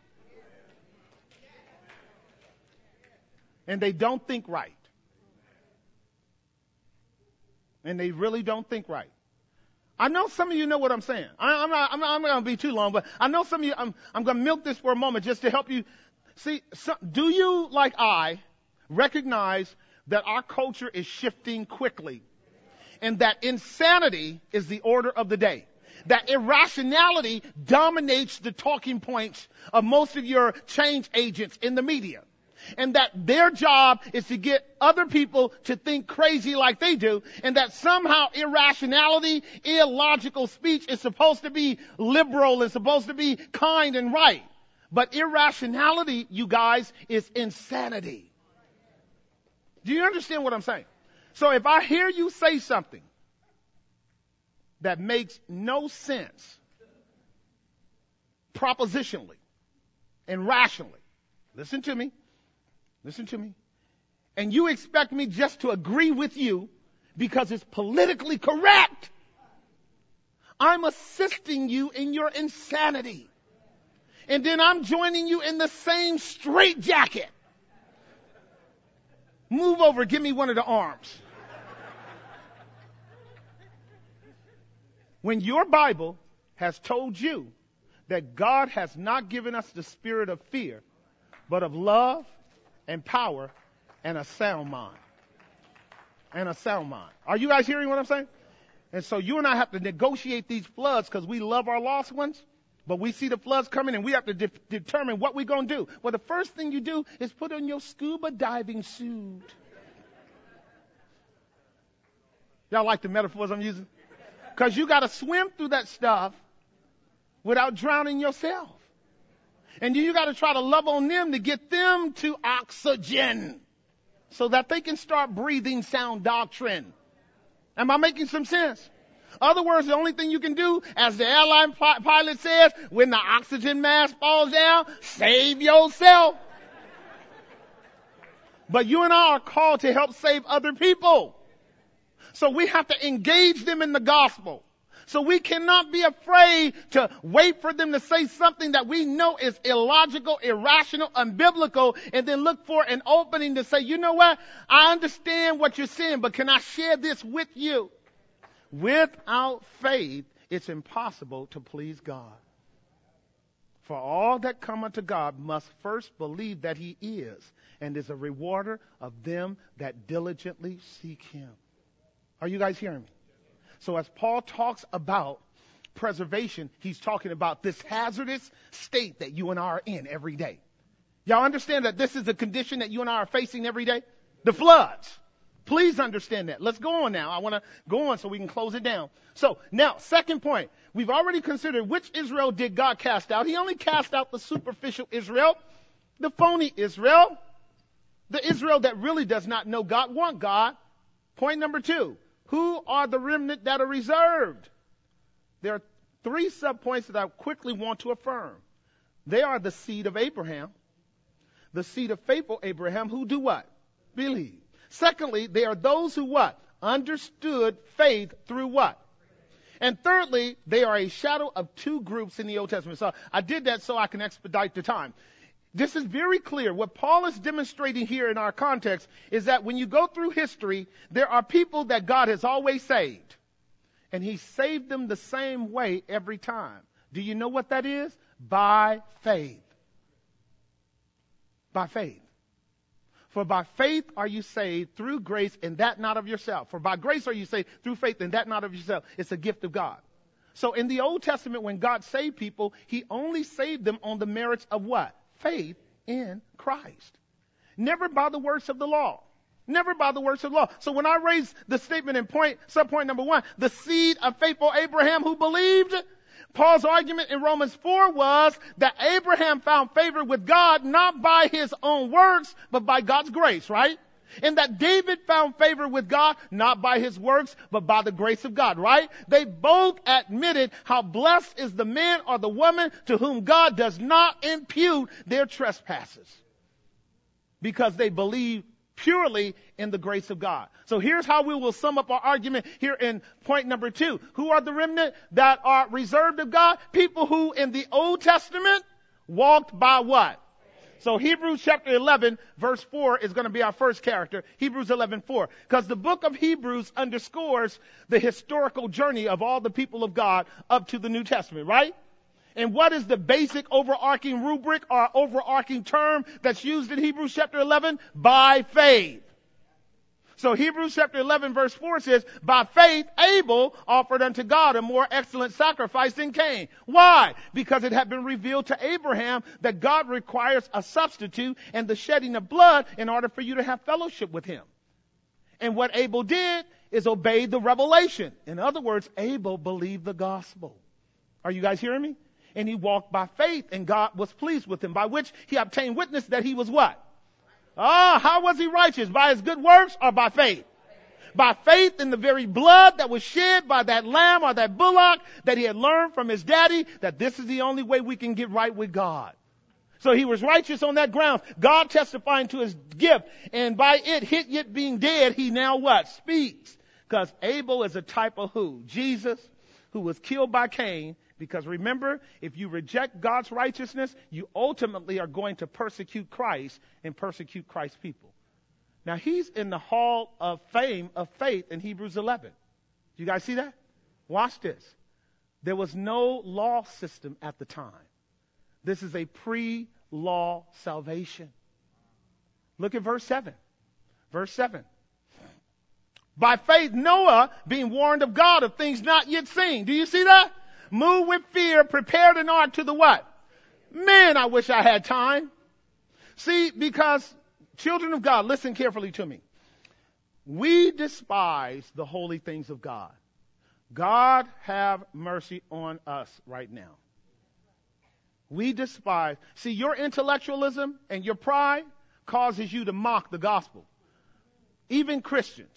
And they don't think right. And they really don't think right. I know some of you know what I'm saying. I, I'm not, I'm not, I'm not going to be too long, but I know some of you, I'm, I'm going to milk this for a moment just to help you. See, so, do you, like I, recognize that our culture is shifting quickly and that insanity is the order of the day? That irrationality dominates the talking points of most of your change agents in the media. And that their job is to get other people to think crazy like they do, and that somehow irrationality, illogical speech is supposed to be liberal and supposed to be kind and right. But irrationality, you guys, is insanity. Do you understand what I'm saying? So if I hear you say something that makes no sense propositionally and rationally, listen to me. Listen to me. And you expect me just to agree with you because it's politically correct. I'm assisting you in your insanity. And then I'm joining you in the same straitjacket. Move over, give me one of the arms. When your Bible has told you that God has not given us the spirit of fear, but of love, and power, and a sound mind. And a sound mind. Are you guys hearing what I'm saying? And so you and I have to negotiate these floods because we love our lost ones, but we see the floods coming and we have to de- determine what we're going to do. Well, the first thing you do is put on your scuba diving suit. Y'all like the metaphors I'm using? Because you got to swim through that stuff without drowning yourself. And you got to try to love on them to get them to oxygen so that they can start breathing sound doctrine. Am I making some sense? Other words, the only thing you can do, as the airline pi- pilot says, when the oxygen mask falls down, save yourself. But you and I are called to help save other people. So we have to engage them in the gospel. So we cannot be afraid to wait for them to say something that we know is illogical, irrational, unbiblical, and then look for an opening to say, you know what? I understand what you're saying, but can I share this with you? Without faith, it's impossible to please God. For all that come unto God must first believe that he is, and is a rewarder of them that diligently seek him. Are you guys hearing me? So as Paul talks about preservation, he's talking about this hazardous state that you and I are in every day. Y'all understand that this is a condition that you and I are facing every day? The floods. Please understand that. Let's go on now. I want to go on so we can close it down. So now, second point. We've already considered which Israel did God cast out. He only cast out the superficial Israel, the phony Israel, the Israel that really does not know God, want God. Point number two. Who are the remnant that are reserved? There are three subpoints that I quickly want to affirm. They are the seed of Abraham, the seed of faithful Abraham, who do what? Believe. Secondly, they are those who what? Understood faith through what? And thirdly, they are a shadow of two groups in the Old Testament. So I did that so I can expedite the time. This is very clear. What Paul is demonstrating here in our context is that when you go through history, there are people that God has always saved. And he saved them the same way every time. Do you know what that is? By faith. By faith. For by faith are you saved through grace, and that not of yourself. For by grace are you saved through faith, and that not of yourself. It's a gift of God. So in the Old Testament, when God saved people, he only saved them on the merits of what? Faith in Christ. Never by the works of the law. Never by the works of the law. So when I raise the statement in point, subpoint number one, the seed of faithful Abraham who believed, Paul's argument in Romans four was that Abraham found favor with God not by his own works, but by God's grace, right? And that David found favor with God not by his works, but by the grace of God, right? They both admitted how blessed is the man or the woman to whom God does not impute their trespasses, because they believe purely in the grace of God. So here's how we will sum up our argument here in point number two. Who are the remnant that are reserved of God? People who in the Old Testament walked by what? So Hebrews chapter eleven verse four is going to be our first character. Hebrews eleven four. Because the book of Hebrews underscores the historical journey of all the people of God up to the New Testament, right? And what is the basic overarching rubric or overarching term that's used in Hebrews chapter eleven? By faith. So Hebrews chapter eleven verse four says, by faith Abel offered unto God a more excellent sacrifice than Cain. Why? Because it had been revealed to Abraham that God requires a substitute and the shedding of blood in order for you to have fellowship with him. And what Abel did is obey the revelation. In other words, Abel believed the gospel. Are you guys hearing me? And he walked by faith, and God was pleased with him, by which he obtained witness that he was what? Ah, how was he righteous? By his good works or by faith? By faith in the very blood that was shed by that lamb or that bullock that he had learned from his daddy, that this is the only way we can get right with God. So he was righteous on that ground. God testifying to his gift, and by it, hit yet being dead, he now what? Speaks. Because Abel is a type of who? Jesus, who was killed by Cain. Because remember, if you reject God's righteousness, you ultimately are going to persecute Christ and persecute Christ's people. Now, he's in the hall of fame of faith in Hebrews eleven. You guys see that? Watch this. There was no law system at the time. This is a pre-law salvation. Look at verse seven. Verse seven. By faith, Noah, being warned of God of things not yet seen. Do you see that? Moved with fear, prepared an ark to the what? Man, I wish I had time. See, because children of God, listen carefully to me. We despise the holy things of God. God have mercy on us right now. We despise. See, your intellectualism and your pride causes you to mock the gospel. Even Christians.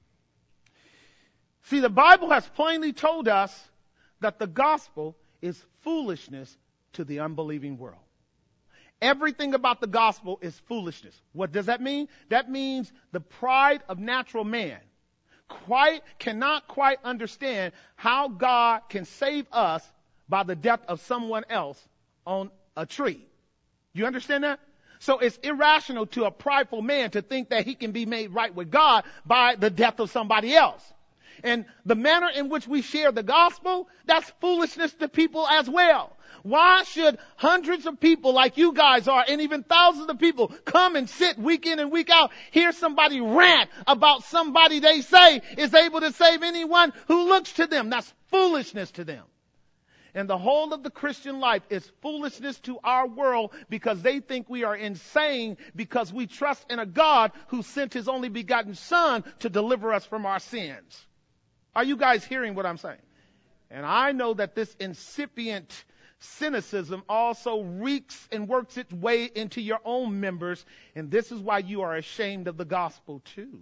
See, the Bible has plainly told us that the gospel is foolishness to the unbelieving world. Everything about the gospel is foolishness. What does that mean? That means the pride of natural man quite cannot quite understand how God can save us by the death of someone else on a tree. You understand that? So it's irrational to a prideful man to think that he can be made right with God by the death of somebody else. And the manner in which we share the gospel, that's foolishness to people as well. Why should hundreds of people like you guys are, and even thousands of people, come and sit week in and week out, hear somebody rant about somebody they say is able to save anyone who looks to them? That's foolishness to them. And the whole of the Christian life is foolishness to our world because they think we are insane because we trust in a God who sent his only begotten Son to deliver us from our sins. Are you guys hearing what I'm saying? And I know that this incipient cynicism also reeks and works its way into your own members, and this is why you are ashamed of the gospel too.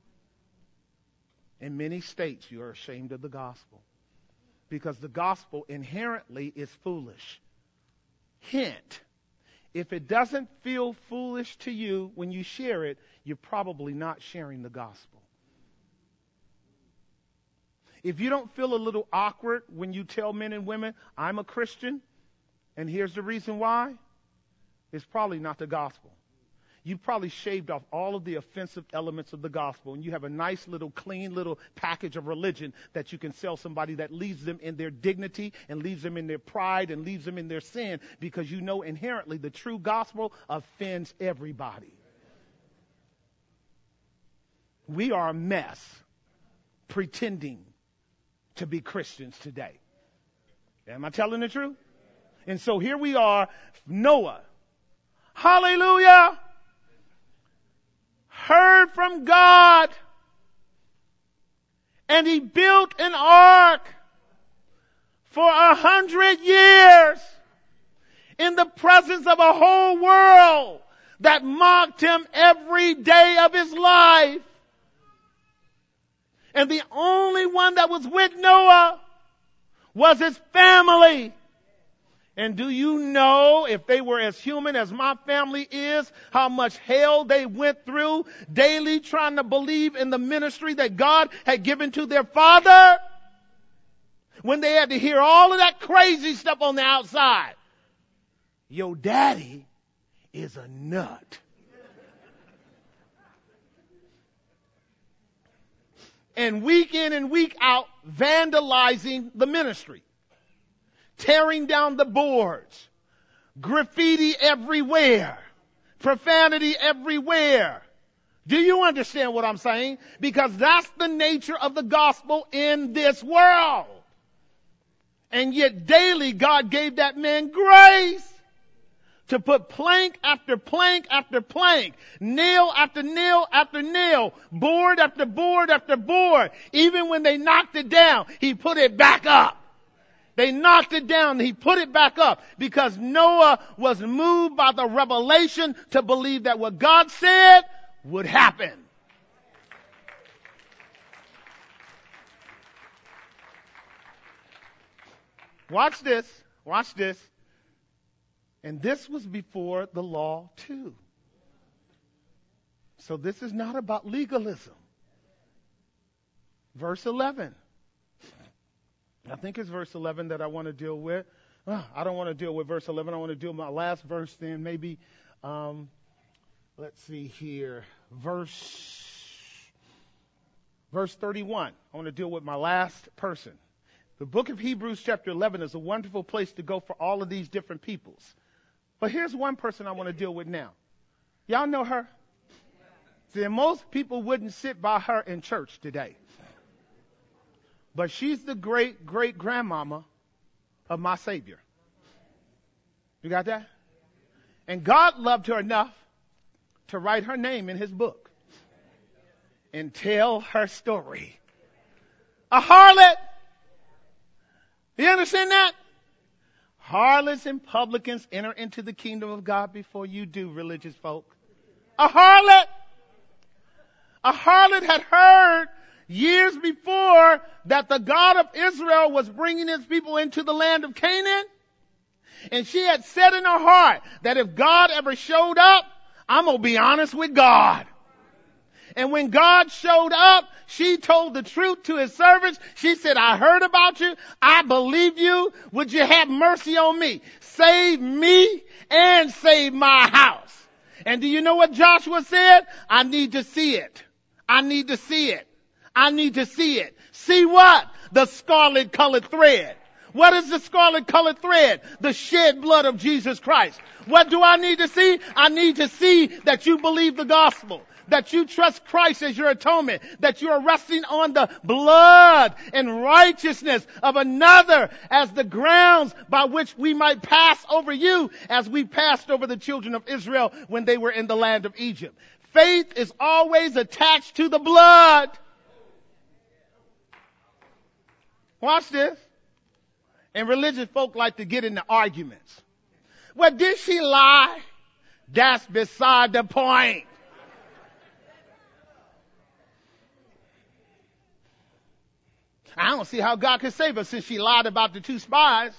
In many states, you are ashamed of the gospel. Because the gospel inherently is foolish. Hint, if it doesn't feel foolish to you when you share it, you're probably not sharing the gospel. If you don't feel a little awkward when you tell men and women, I'm a Christian, and here's the reason why, it's probably not the gospel. You've probably shaved off all of the offensive elements of the gospel, and you have a nice little clean little package of religion that you can sell somebody that leaves them in their dignity and leaves them in their pride and leaves them in their sin, because you know inherently the true gospel offends everybody. We are a mess pretending to be Christians today. Am I telling the truth? And so here we are, Noah. Hallelujah! Heard from God, and he built an ark for a hundred years in the presence of a whole world that mocked him every day of his life. And the only one that was with Noah was his family. And do you know, if they were as human as my family is, how much hell they went through daily trying to believe in the ministry that God had given to their father? When they had to hear all of that crazy stuff on the outside. Your daddy is a nut. And week in and week out, vandalizing the ministry. Tearing down the boards, graffiti everywhere, profanity everywhere. Do you understand what I'm saying? Because that's the nature of the gospel in this world. And yet daily God gave that man grace to put plank after plank after plank, nail after nail after nail, board after board after board. Even when they knocked it down, he put it back up. They knocked it down. He put it back up because Noah was moved by the revelation to believe that what God said would happen. Watch this. Watch this. And this was before the law too. So this is not about legalism. Verse eleven. I think it's verse eleven that I want to deal with. Oh, I don't want to deal with verse eleven. I want to deal with my last verse then. Maybe, um, let's see here. Verse, verse thirty-one. I want to deal with my last person. The book of Hebrews chapter eleven is a wonderful place to go for all of these different peoples. But here's one person I want to deal with now. Y'all know her? See, most people wouldn't sit by her in church today. But she's the great, great grandmama of my Savior. You got that? And God loved her enough to write her name in his book and tell her story. A harlot. You understand that? Harlots and publicans enter into the kingdom of God before you do, religious folk. A harlot. A harlot had heard years before that the God of Israel was bringing his people into the land of Canaan. And she had said in her heart that if God ever showed up, I'm going to be honest with God. And when God showed up, she told the truth to his servants. She said, I heard about you. I believe you. Would you have mercy on me? Save me and save my house. And do you know what Joshua said? I need to see it. I need to see it. I need to see it. See what? The scarlet colored thread. What is the scarlet colored thread? The shed blood of Jesus Christ. What do I need to see? I need to see that you believe the gospel. that you trust Christ as your atonement, that you are resting on the blood and righteousness of another as the grounds by which we might pass over you as we passed over the children of Israel when they were in the land of Egypt. Faith is always attached to the blood. Watch this. And religious folk like to get into arguments. Well, did she lie? That's beside the point. I don't see how God could save her since she lied about the two spies.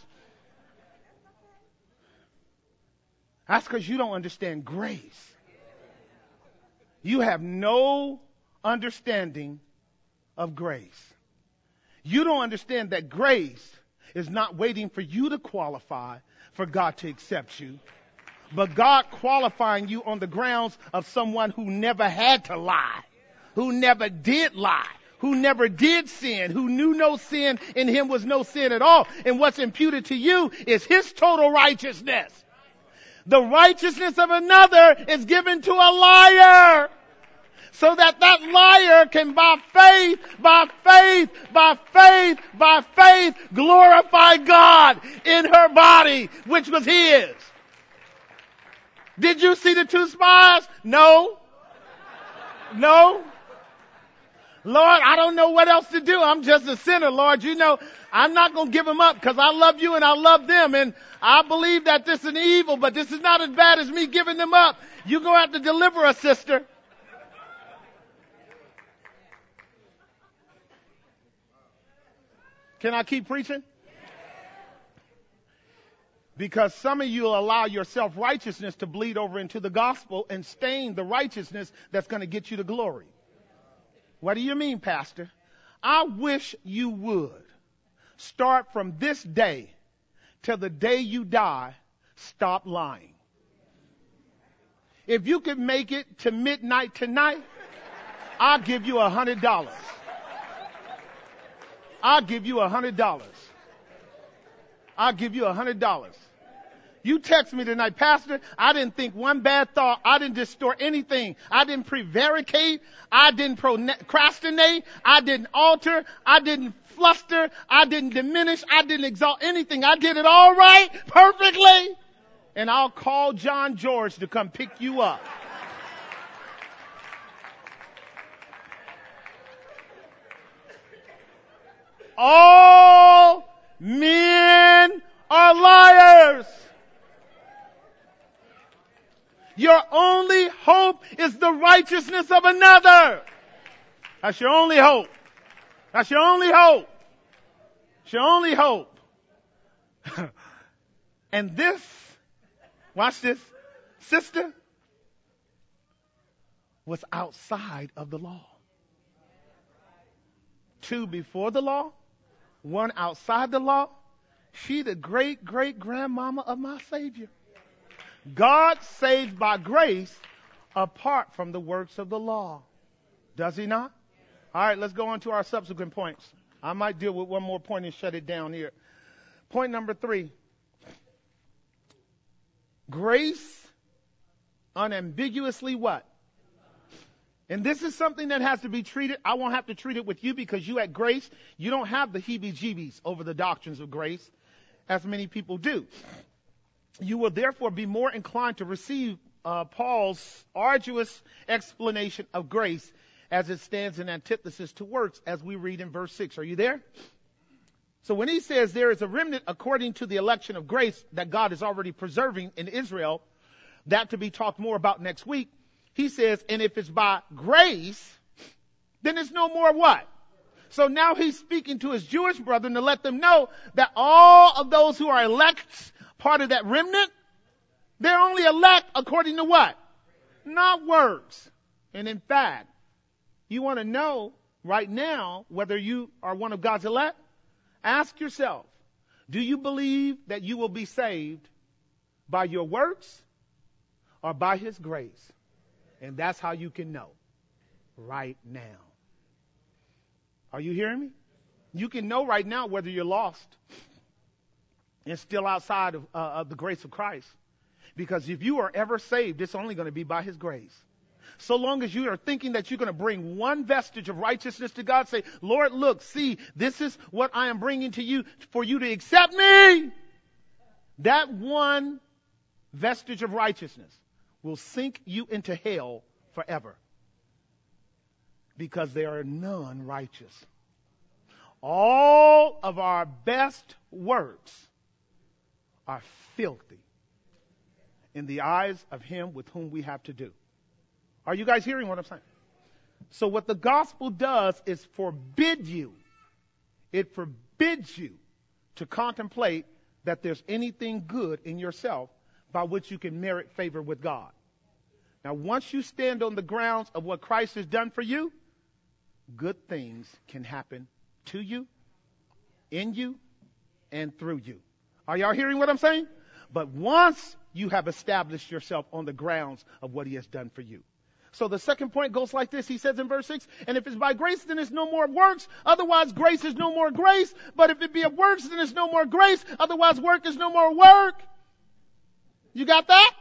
That's because you don't understand grace. You have no understanding of grace. You don't understand that grace is not waiting for you to qualify for God to accept you, but God qualifying you on the grounds of someone who never had to lie, who never did lie, who never did sin, who knew no sin, in him was no sin at all. And what's imputed to you is his total righteousness. The righteousness of another is given to a liar, so that that liar can by faith, by faith, by faith, by faith glorify God in her body, which was his. Did you see the two spies? No. No. Lord, I don't know what else to do. I'm just a sinner, Lord. You know, I'm not going to give them up because I love you and I love them. And I believe that this is an evil, but this is not as bad as me giving them up. You're going to have to deliver us, sister. Can I keep preaching? Because some of you will allow your self-righteousness to bleed over into the gospel and stain the righteousness that's going to get you to glory. What do you mean, Pastor? I wish you would start from this day till the day you die, stop lying. If you could make it to midnight tonight, I'll give you a hundred dollars. I'll give you a hundred dollars. I'll give you a hundred dollars. You text me tonight, Pastor, I didn't think one bad thought. I didn't distort anything. I didn't prevaricate. I didn't procrastinate. I didn't alter. I didn't fluster. I didn't diminish. I didn't exalt anything. I did it all right, perfectly. And I'll call John George to come pick you up. All men are liars. Your only hope is the righteousness of another. That's your only hope. That's your only hope. It's your only hope. And this, watch this, sister, was outside of the law. Two before the law, one outside the law. She the great, great grandmama of my Savior. God saves by grace apart from the works of the law. Does he not? All right, let's go on to our subsequent points. I might deal with one more point and shut it down here. Point number three. Grace unambiguously what? And this is something that has to be treated. I won't have to treat it with you because you at Grace, you don't have the heebie-jeebies over the doctrines of grace, as many people do. You will therefore be more inclined to receive uh, Paul's arduous explanation of grace as it stands in antithesis to works, as we read in verse six. Are you there? So when he says there is a remnant according to the election of grace that God is already preserving in Israel, that to be talked more about next week, he says, and if it's by grace, then it's no more what? So now he's speaking to his Jewish brethren to let them know that all of those who are elect, part of that remnant, they're only elect according to what? Not works. And in fact, you want to know right now whether you are one of God's elect? Ask yourself, do you believe that you will be saved by your works or by his grace? And that's how you can know right now. Are you hearing me? You can know right now whether you're lost and still outside of, uh, of the grace of Christ. Because if you are ever saved, it's only going to be by his grace. So long as you are thinking that you're going to bring one vestige of righteousness to God, say, Lord, look, see, this is what I am bringing to you for you to accept me. That one vestige of righteousness will sink you into hell forever. Because there are none righteous. All of our best works are filthy in the eyes of him with whom we have to do. Are you guys hearing what I'm saying? So what the gospel does is forbid you. It forbids you to contemplate that there's anything good in yourself by which you can merit favor with God. Now, once you stand on the grounds of what Christ has done for you, good things can happen to you, in you, and through you. Are y'all hearing what I'm saying? But once you have established yourself on the grounds of what he has done for you. So the second point goes like this. He says in verse six, and if it's by grace, then it's no more works. Otherwise, grace is no more grace. But if it be of works, then it's no more grace. Otherwise, work is no more work. You got that?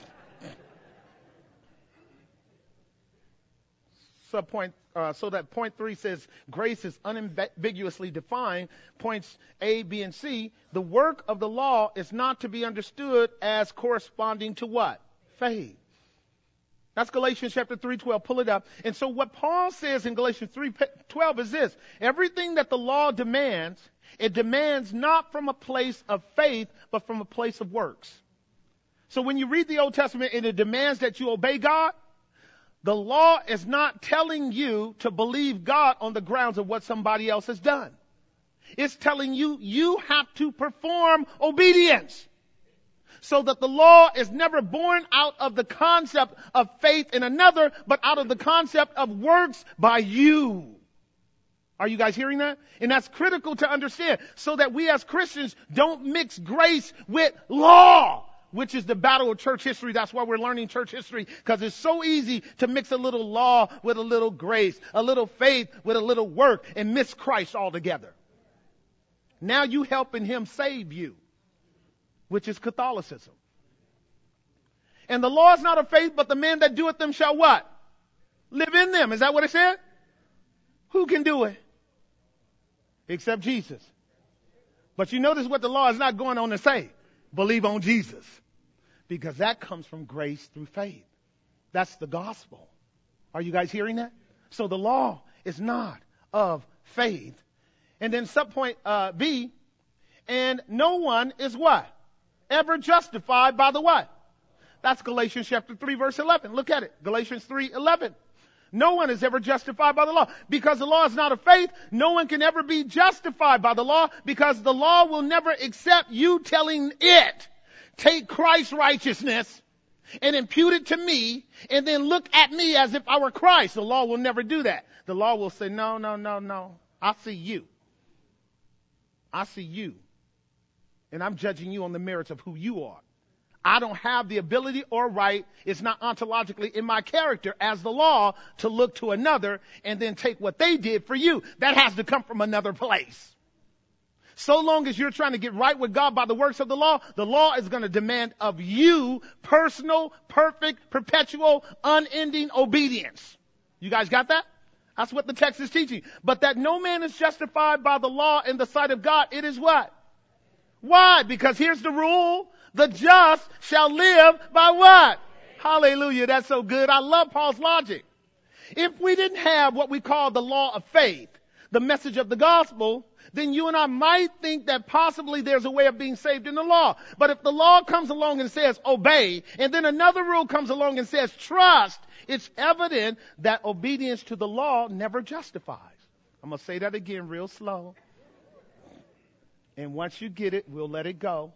So, point, uh, so that point three says grace is unambiguously defined. Points A, B, and C. The work of the law is not to be understood as corresponding to what? Faith. That's Galatians chapter three twelve. Pull it up. And so what Paul says in Galatians three twelve is this. Everything that the law demands, it demands not from a place of faith, but from a place of works. So when you read the Old Testament and it demands that you obey God, the law is not telling you to believe God on the grounds of what somebody else has done. It's telling you you have to perform obedience. So that the law is never born out of the concept of faith in another, but out of the concept of works by you. Are you guys hearing that? And that's critical to understand so that we as Christians don't mix grace with law, which is the battle of church history. That's why we're learning church history, because it's so easy to mix a little law with a little grace, a little faith with a little work, and miss Christ altogether. Now you helping him save you, which is Catholicism. And the law is not of faith, but the man that doeth them shall what? Live in them. Is that what it said? Who can do it? Except Jesus. But you notice what the law is not going on to say. Believe on Jesus. Because that comes from grace through faith. That's the gospel. Are you guys hearing that? So the law is not of faith. And then subpoint uh, B, and no one is what? Ever justified by the what? That's Galatians chapter three verse eleven. Look at it. Galatians three eleven. No one is ever justified by the law. Because the law is not of faith, no one can ever be justified by the law, because the law will never accept you telling it, take Christ's righteousness and impute it to me, and then look at me as if I were Christ. The law will never do that. The law will say, no, no, no, no. I see you. I see you. And I'm judging you on the merits of who you are. I don't have the ability or right, it's not ontologically in my character as the law, to look to another and then take what they did for you. That has to come from another place. So long as you're trying to get right with God by the works of the law, the law is going to demand of you personal, perfect, perpetual, unending obedience. You guys got that? That's what the text is teaching. But that no man is justified by the law in the sight of God, it is what? Why? Because here's the rule. The just shall live by what? Hallelujah. That's so good. I love Paul's logic. If we didn't have what we call the law of faith, the message of the gospel, then you and I might think that possibly there's a way of being saved in the law. But if the law comes along and says obey, and then another rule comes along and says trust, it's evident that obedience to the law never justifies. I'm going to say that again real slow. And once you get it, we'll let it go.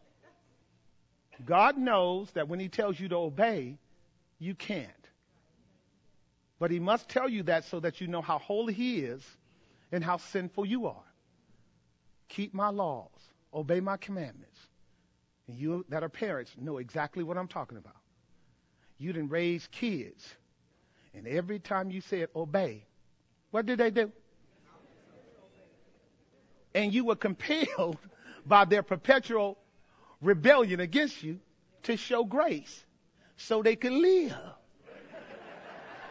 God knows that when he tells you to obey, you can't. But he must tell you that so that you know how holy he is and how sinful you are. Keep my laws. Obey my commandments. And you that are parents know exactly what I'm talking about. You didn't raise kids. And every time you said obey, what did they do? And you were compelled by their perpetual rebellion against you to show grace so they could live.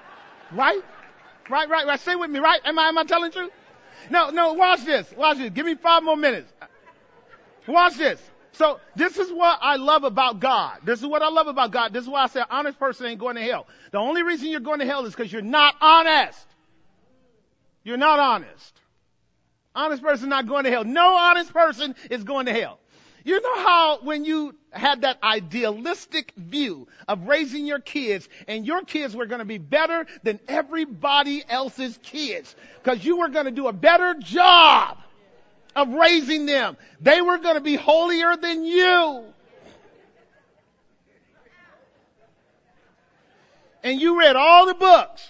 Right? Right, right, right. Stay with me, right? Am I, am I telling the truth? No, no, watch this. Watch this. Give me five more minutes. Watch this. So this is what I love about God. This is what I love about God. This is why I say an honest person ain't going to hell. The only reason you're going to hell is because you're not honest. You're not honest. Honest person not going to hell. No honest person is going to hell. You know how when you had that idealistic view of raising your kids and your kids were going to be better than everybody else's kids because you were going to do a better job of raising them. They were going to be holier than you. And you read all the books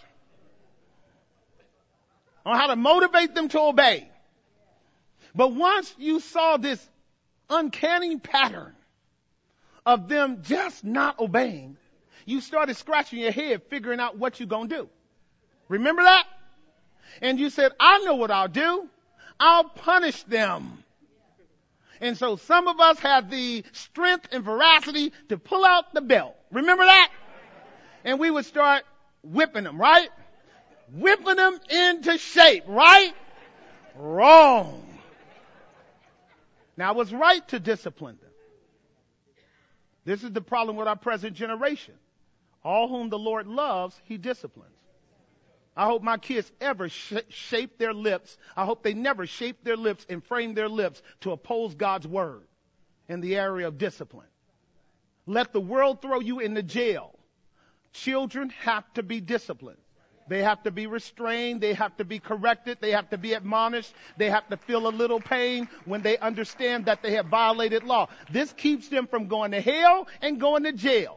on how to motivate them to obey. But once you saw this uncanny pattern of them just not obeying, you started scratching your head figuring out what you're going to do. Remember that? And you said, I know what I'll do. I'll punish them. And so some of us have the strength and veracity to pull out the belt. Remember that? And we would start whipping them, right? Whipping them into shape, right? Wrong. Now, it was right to discipline them. This is the problem with our present generation. All whom the Lord loves, he disciplines. I hope my kids ever sh- shape their lips. I hope they never shape their lips and frame their lips to oppose God's word in the area of discipline. Let the world throw you into jail. Children have to be disciplined. They have to be restrained. They have to be corrected. They have to be admonished. They have to feel a little pain when they understand that they have violated law. This keeps them from going to hell and going to jail.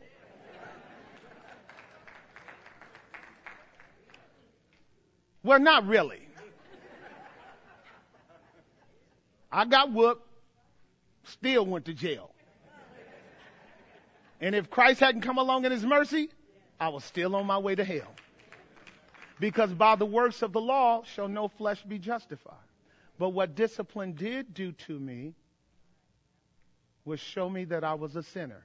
Well, not really. I got whooped, still went to jail. And if Christ hadn't come along in his mercy, I was still on my way to hell. Because by the works of the law shall no flesh be justified. But what discipline did do to me was show me that I was a sinner.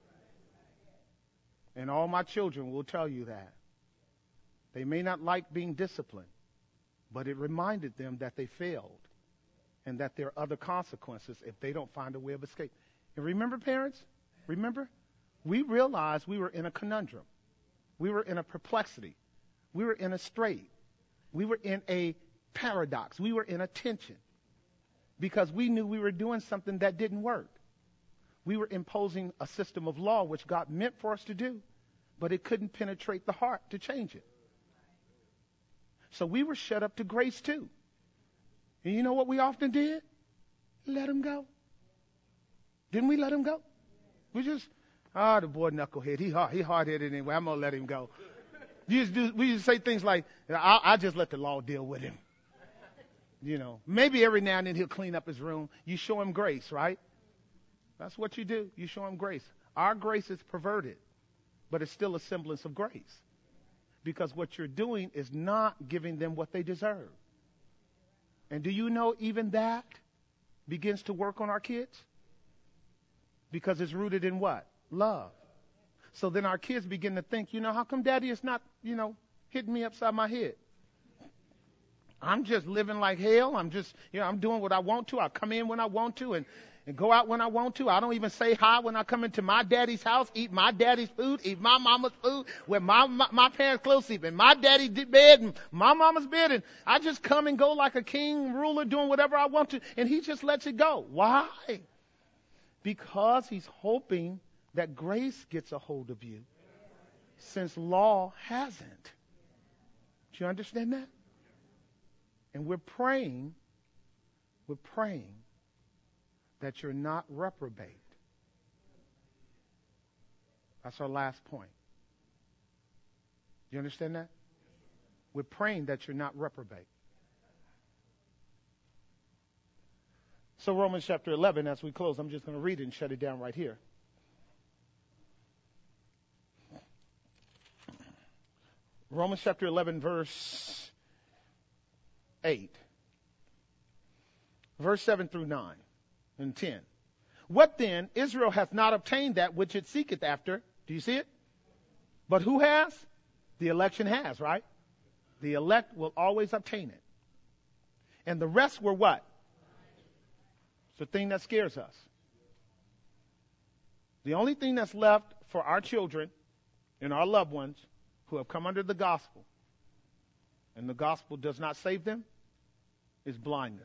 And all my children will tell you that. They may not like being disciplined, but it reminded them that they failed and that there are other consequences if they don't find a way of escape. And remember, parents, remember, we realized we were in a conundrum. We were in a perplexity. We were in a strait. We were in a paradox. We were in a tension because we knew we were doing something that didn't work. We were imposing a system of law which God meant for us to do, but it couldn't penetrate the heart to change it. So we were shut up to grace too. And you know what we often did? Let him go. Didn't we let him go? We just, ah, oh, the boy knucklehead. He hard, he hard-headed anyway. I'm going to let him go. We used, to do, we used to say things like, I, I just let the law deal with him. You know, maybe every now and then he'll clean up his room. You show him grace, right? That's what you do. You show him grace. Our grace is perverted, but it's still a semblance of grace. Because what you're doing is not giving them what they deserve. And do you know even that begins to work on our kids? Because it's rooted in what? Love. So then our kids begin to think, you know, how come daddy is not, you know, hitting me upside my head? I'm just living like hell. I'm just, you know, I'm doing what I want to. I come in when I want to and, and go out when I want to. I don't even say hi when I come into my daddy's house, eat my daddy's food, eat my mama's food, wear my, my, my parents' clothes, sleep in my daddy's bed and my mama's bed. And I just come and go like a king ruler doing whatever I want to. And he just lets it go. Why? Because he's hoping that grace gets a hold of you, since law hasn't. Do you understand that? And we're praying, we're praying that you're not reprobate. That's our last point. Do you understand that? We're praying that you're not reprobate. So Romans chapter eleven, as we close, I'm just going to read it and shut it down right here. Romans chapter eleven, verse eight. Verse seven through nine and ten. What then? Israel hath not obtained that which it seeketh after. Do you see it? But who has? The election has, right? The elect will always obtain it. And the rest were what? It's the thing that scares us. The only thing that's left for our children and our loved ones who have come under the gospel, and the gospel does not save them, is blindness.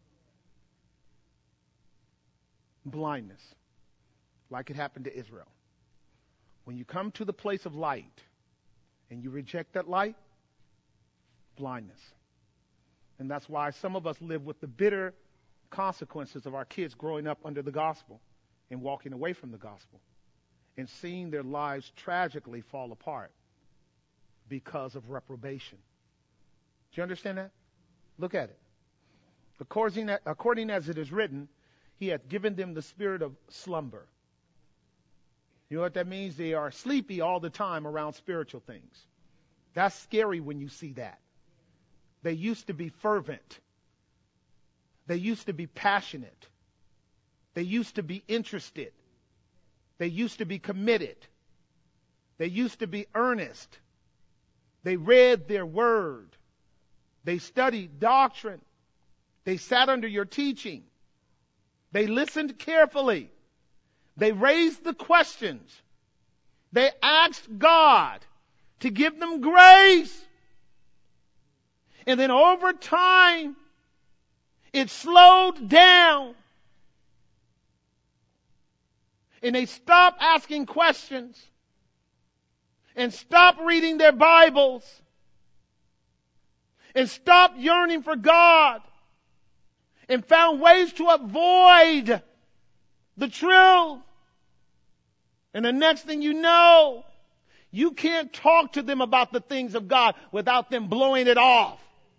Blindness. Like it happened to Israel. When you come to the place of light and you reject that light, blindness. And that's why some of us live with the bitter consequences of our kids growing up under the gospel and walking away from the gospel and seeing their lives tragically fall apart because of reprobation. Do you understand that? Look at it. According, according as it is written, he hath given them the spirit of slumber. You know what that means? They are sleepy all the time around spiritual things. That's scary when you see that. They used to be fervent. They used to be passionate. They used to be interested. They used to be committed. They used to be earnest. They read their word. They studied doctrine. They sat under your teaching. They listened carefully. They raised the questions. They asked God to give them grace. And then over time, it slowed down. And they stopped asking questions and stopped reading their Bibles and stopped yearning for God and found ways to avoid the truth. And the next thing you know, you can't talk to them about the things of God without them blowing it off.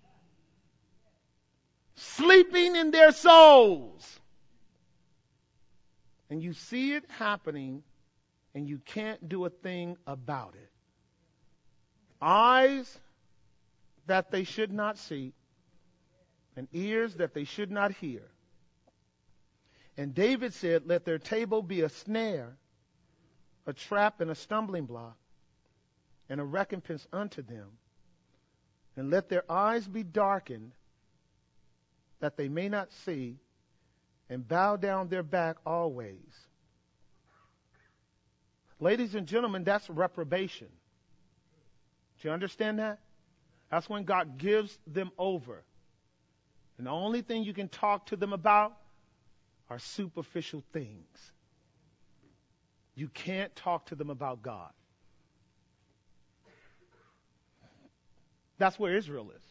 Sleeping in their souls. And you see it happening, and you can't do a thing about it. Eyes that they should not see, and ears that they should not hear. And David said, let their table be a snare, a trap and a stumbling block, and a recompense unto them. And let their eyes be darkened, that they may not see, and bow down their back always. Ladies and gentlemen, that's reprobation. Do you understand that? That's when God gives them over. And the only thing you can talk to them about are superficial things. You can't talk to them about God. That's where Israel is.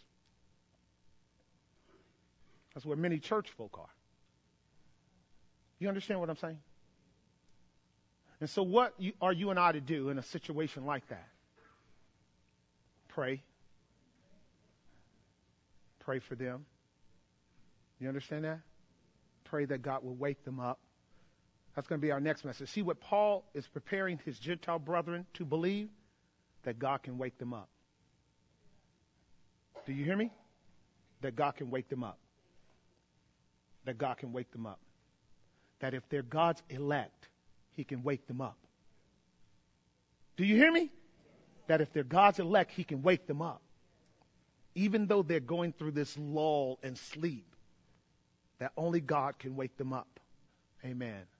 That's where many church folk are. You understand what I'm saying? And so what you, are you and I to do in a situation like that? Pray. Pray for them. You understand that? Pray that God will wake them up. That's going to be our next message. See what Paul is preparing his Gentile brethren to believe? That God can wake them up. Do you hear me? That God can wake them up. That God can wake them up. That if they're God's elect, he can wake them up. Do you hear me? That if they're God's elect, he can wake them up. Even though they're going through this lull and sleep, that only God can wake them up. Amen.